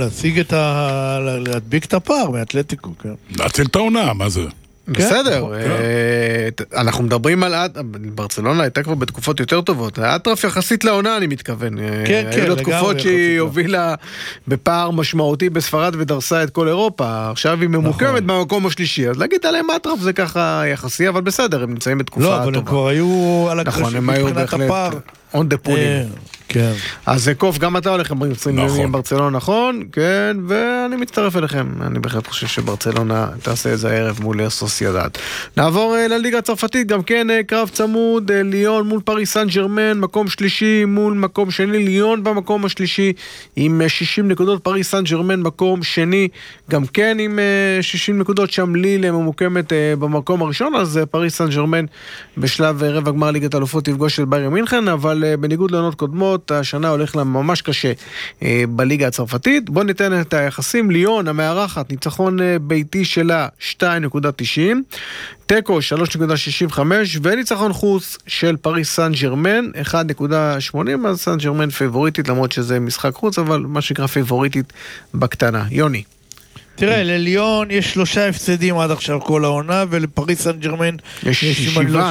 להדביק את הפער מאתלטיקו, כן. להציל את העונה, מה זה? בסדר, אנחנו מדברים על ברצלונה הייתה כבר בתקופות יותר טובות, האטרף יחסית לעונה אני מתכוון, היו לו תקופות שהיא הובילה בפער משמעותי בספרד ודרסה את כל אירופה, עכשיו היא ממוקמת במקום השלישי, אז להגיד עליהם האטרף זה ככה יחסי, אבל בסדר, הם נמצאים בתקופה טובה. לא, אבל הם כבר היו על הקרש מבחינת הפער. on the podium. כן. אז קוף, גם אתה הולך עם ברצלונה, נכון? כן, ואני מצטרף אליכם. אני בהחלט חושב שברצלונה תעשה איזה ערב מול סוסיידד. נעבור לליגה הצרפתית, גם כן קרב צמוד, ליון מול פריס סן ז'רמן, מקום שלישי מול מקום שני, ליון במקום השלישי עם 60 נקודות, פריס סן ז'רמן מקום שני, גם כן עם 60 נקודות, שם ליל ממוקמת במקום הראשון, אז פריס סן ז'רמן בשלב רבע גמר ליגת האלופות תפגוש את ביירן מינכן, אבל בניגוד לעונות קודמות, השנה הולך לה ממש קשה בליגה הצרפתית. בוא ניתן את היחסים. ליון המארחת, ניצחון ביתי שלה 2.90, טקו 3.65, וניצחון חוץ של פריס סן ז'רמן 1.80. אז סן ז'רמן פייבוריטית, למרות שזה משחק חוץ, אבל מה שנקרא פייבוריטית בקטנה. יוני. תראה, לליון יש 3 הפסדים עד עכשיו כל העונה, ולפריס סן ז'רמן יש 7,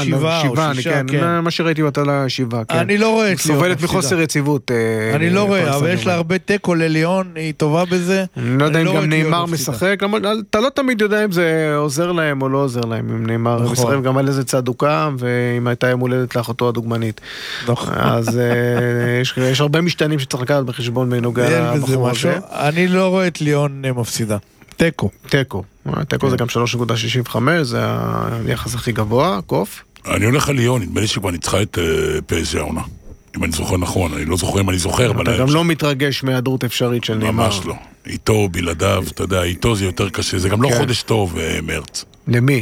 מה שראיתי אותה ל7. אני לא רואה את ליון. סובלת מחוסר יציבות. אני לא רואה, אבל יש לה הרבה טקו לליון, היא טובה בזה. אני לא יודע אם גם נאמר משחק, אתה לא תמיד יודע אם זה עוזר להם או לא עוזר להם, אם נאמר משחק גם על איזה צדוקה, ואם הייתה יום הולדת לאחותו הדוגמנית. אז יש הרבה משתנים שצריך לקחת בחשבון בנוגע בחור הזה. אני לא רואה את ליון מפסידה. טקו זה גם 3.65, זה היחס הכי גבוה, קוף. אני הולך על ליון, נדמה לי שכבר ניצחה את פסג' העונה, אם אני זוכר נכון, אני לא זוכר אם אני זוכר. אתה גם לא מתרגש מהיעדרות אפשרית של נאמר. ממש לא, איתו, בלעדיו, אתה יודע, איתו זה יותר קשה, זה גם לא חודש טוב, מרץ. למי?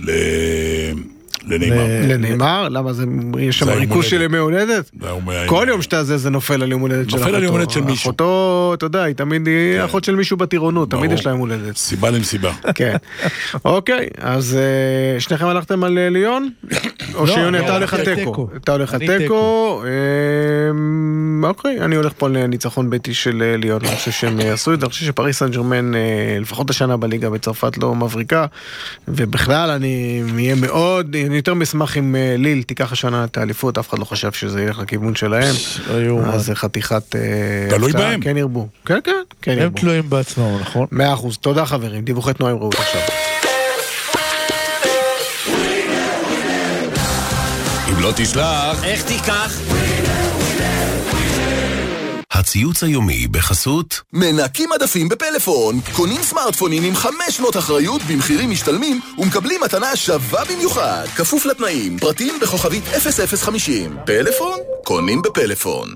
לנאמר. למה זה, יש שם ריכוז של ימי הולדת? כל יום שאתה זה נופל על יום הולדת של אחותו. נופל על יום הולדת של מישהו. אחותו, אתה יודע, היא תמיד אחות של מישהו בטירונות, תמיד יש לה יום הולדת. סיבה למסיבה. כן. אוקיי, אז שניכם הלכתם על ליון? או שיוני, אתה הולך לתיקו. אתה הולך לתיקו. אוקיי, אני הולך פה לניצחון ביתי של ליון. אני חושב שהם יעשו את זה. אני חושב שפריס סן ז'רמן, לפחות השנה בליגה בצרפת לא מבריקה. ובכלל אני אהיה מאוד, אני יותר משמח אם ליל תיקח השנה את האליפות. אף אחד לא חשב שזה ילך לכיוון שלהם. אז זה חתיכת... תלוי בהם. כן ירבו. כן, כן, כן ירבו. הם תלויים בעצמם, נכון? 100%. תודה חברים. דיווחי תנועה עם רעות עכשיו. אם לא תשלח, איך תיקח? הציוץ היומי בחסות מנקים מדפים בפלאפון, קונים סמארטפונים עם 5 שנות אחריות במחירים משתלמים ומקבלים מתנה שווה במיוחד, כפוף לתנאים, פרטים בכוכבית 0050. פלאפון? קונים בפלאפון.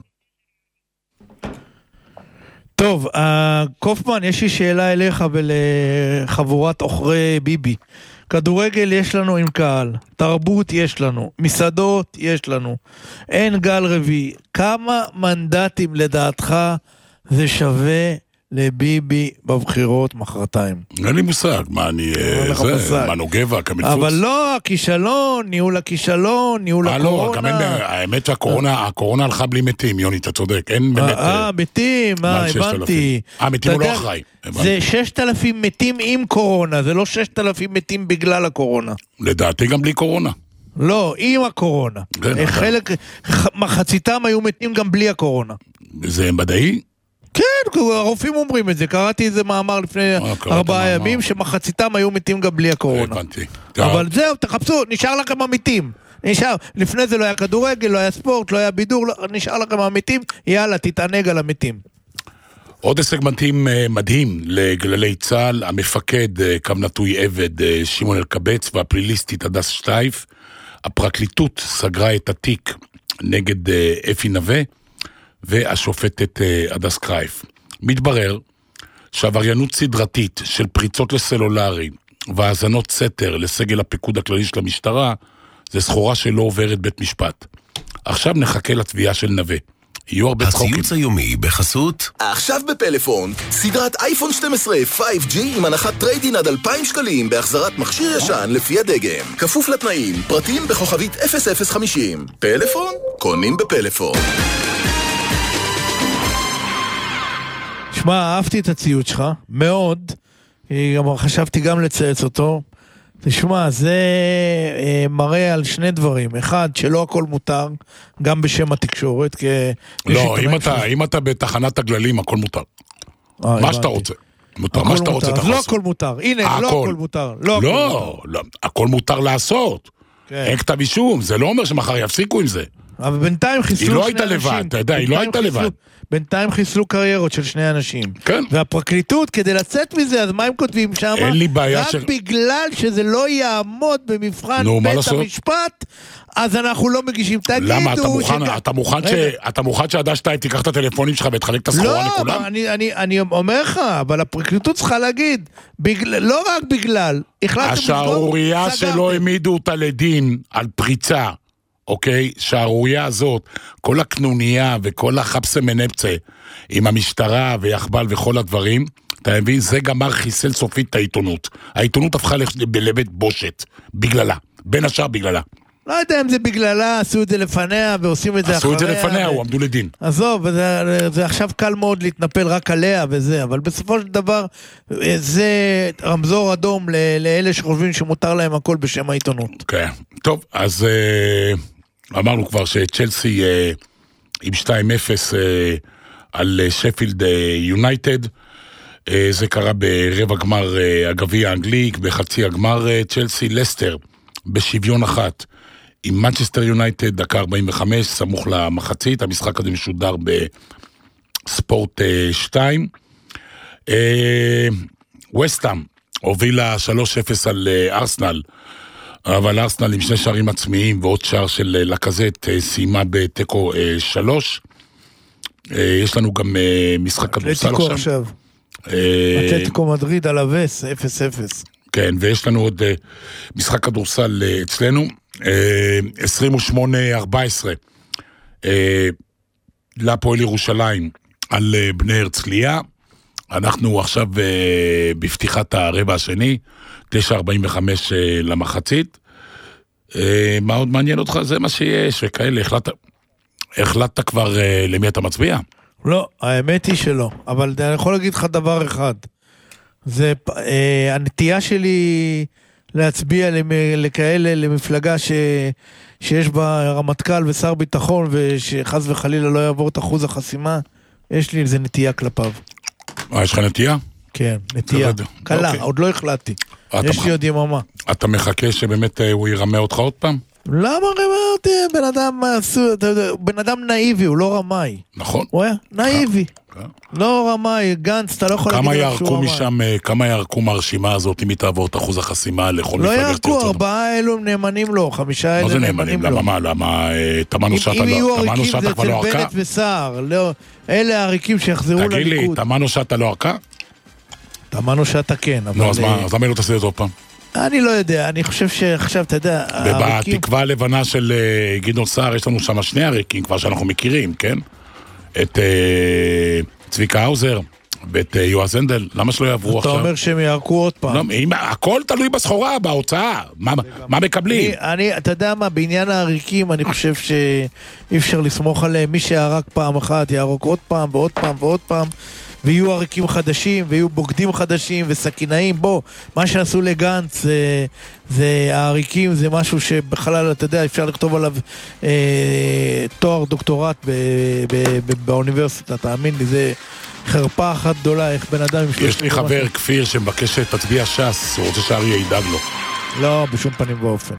טוב, קופמן, יש לי שאלה אליך ולחבורת אוכרי ביבי. כדורגל יש לנו עם קהל, תרבות יש לנו, מסעדות יש לנו, אין גל רביעי. כמה מנדטים לדעתך זה שווה לביבי בבחירות מחרתיים? אין לי מושג, מה אני... מה נוגבה, כמלפוץ? אבל לא, הכישלון, ניהול הכישלון, ניהול הקורונה. לא, האמת שהקורונה הלכה בלי מתים, יוני, אתה צודק, אין באמת... מתים, הבנתי. מתים הוא לא אחראי. זה 6,000 מתים עם קורונה, זה לא 6,000 מתים בגלל הקורונה. לדעתי גם בלי קורונה. לא, עם הקורונה. חלק, מחציתם היו מתים גם בלי הקורונה. זה מדעי? כן, הרופאים אומרים את זה, קראתי איזה מאמר לפני 4 ימים, שמחציתם היו מתים גם בלי הקורונה. אבל זהו, תחפשו, נשאר לכם אמיתים. לפני זה לא היה כדורגל, לא היה ספורט, לא היה בידור, נשאר לכם אמיתים, יאללה, תתענג על אמיתים. עוד סגמנטים מדהים לגללי צה"ל, המפקד קו נטוי עבד שמעון אלקבץ והפליליסטית הדס שטייף. הפרקליטות סגרה את התיק נגד אפי נווה והשופטת הדס קרייף. מתברר שעבריינות סדרתית של פריצות לסלולרי והאזנות סתר לסגל הפיקוד הכללי של המשטרה זה סחורה שלא עוברת בית משפט. עכשיו נחכה לתביעה של נווה. יהיו הרבה צחוקים. הציוץ היומי בחסות עכשיו בפלאפון, סדרת אייפון 12 5G עם הנחת טריידין עד 2,000 שקלים בהחזרת מכשיר ישן לפי הדגם, כפוף לתנאים, פרטים בכוכבית 0050. פלאפון? קונים בפלאפון. שמע, אהבתי את הציוץ שלך, מאוד, חשבתי גם לצייץ אותו. תשמע, זה מראה על שני דברים. אחד, שלא הכל מותר, גם בשם התקשורת. לא, אם אתה בתחנת הגללים, הכל מותר. מה שאתה רוצה. מה שאתה רוצה, לא הכל מותר. הנה, לא הכל מותר. לא, הכל מותר לעשות. אין כתב אישום, זה לא אומר שמחר יפסיקו עם זה. אבל בינתיים חיסלו היא לא הייתה לבד, אתה יודע, היא לא הייתה לבד. בינתיים חיסלו קריירות של 2 אנשים. כן. והפרקליטות, כדי לצאת מזה, אז מה הם כותבים שם? אין לי בעיה רק בגלל שזה לא יעמוד במבחן בית המשפט, אז אנחנו לא מגישים. למה? אתה מוכן שהדס שטייף תיקח את הטלפונים שלך ותחלק את הסחורה לכולם? לא, אני אומר לך, אבל הפרקליטות צריכה להגיד, לא רק בגלל, השערורייה שלא העמידו אותה לדין על פריצה, אוקיי, שהראויה הזאת, כל הקנוניה וכל החפסה מנפצה עם המשטרה ויחבל וכל הדברים, אתה מבין, זה גמר חיסל סופית את העיתונות. העיתונות הפכה לבית בושת, בגללה, בין השאר בגללה. לא יודע אם זה בגללה, עשו את זה לפניה ועושים את זה אחריה. עשו את זה לפניה, הוא עמדו לדין. עזוב, זה עכשיו קל מאוד להתנפל רק עליה וזה, אבל בסופו של דבר זה רמזור אדום לאלה שחושבים שמותר להם הכל בשם העיתונות. כן, טוב, אז אמרנו כבר שצ'לסי עם 2-0 על שפילד יונייטד, זה קרה ברבע גמר הגביע האנגלי, בחצי הגמר צ'לסי לסטר בשוויון 1 עם מנצ'סטר יונייטד, דקה 45, סמוך למחצית, המשחק הזה משודר בספורט 2. וסטהאם הובילה 3-0 על ארסנל, אבל ארסנל עם 2 שערים עצמיים ועוד שער של לקזט סיימה בטקו 3. יש לנו גם משחק כדורסל עכשיו. אתלטיקו מדריד על אבס 0-0. כן, ויש לנו עוד משחק כדורסל אצלנו, 28-14 להפועל ירושלים על בני הרצליה. אנחנו עכשיו בפתיחת הרבע השני, 9:45 למחצית. מה עוד מעניין אותך? זה מה שיש, וכאלה, החלטת כבר למי אתה מצביע? לא, האמת היא שלא, אבל אני יכול להגיד לך דבר אחד. זה הנטייה שלי להצביע לכאלה, למפלגה שיש בה רמטכ"ל ושר ביטחון, ושחס וחלילה לא יעבור את אחוז החסימה, יש לי איזה נטייה כלפיו. יש לך נטייה? כן, נטייה. קלה, עוד לא החלטתי. יש לי עוד יממה. אתה מחכה שבאמת הוא ירמה אותך עוד פעם? למה רמה אותי? בן אדם נאיבי, הוא לא רמאי. נכון. הוא היה נאיבי. לא רמאי, גנץ, אתה לא יכול להגיד לו שהוא רמאי. כמה ירקו מהרשימה הזאת אם היא תעבור את אחוז החסימה לכל מפלגה? לא ירקו, 4 אלו נאמנים לו, 5 אלו נאמנים לו. למה תמנו שאתה כבר לא ערכה? אם יהיו עריקים זה אצל בנט וסער, אלה העריקים שיחזרו לליכוד. תגיד לי, תמנו שאתה לא ערכה? תמנו שאתה כן, אבל... נו, אז למה לא תעשה את זה עוד פעם? אני לא יודע, אני חושב שעכשיו, אתה יודע... ובתקווה הלבנה של גדעון סער יש לנו שם 2 עריקים כבר שאנחנו מכירים, כן? את צביקה האוזר ואת יועז הנדל, למה שלא יעברו עכשיו? אתה אומר שהם יערקו עוד פעם. הכל תלוי בסחורה, בהוצאה, מה מקבלים? אתה יודע מה, בעניין העריקים אני חושב שאי אפשר לסמוך עליהם, מי שיערק פעם אחת יערוק עוד פעם ועוד פעם ועוד פעם, ויהיו עריקים חדשים, ויהיו בוגדים חדשים וסכינאים. בוא, מה שעשו לגנץ זה העריקים, זה משהו שבכלל, אתה יודע, אפשר לכתוב עליו תואר דוקטורט באוניברסיטה, תאמין לי, זה חרפה אחת גדולה, איך בן אדם... יש לי חבר כפיר שמבקש שתצביע ש"ס, הוא רוצה שאריה ידאג לו. לא, בשום פנים ואופן.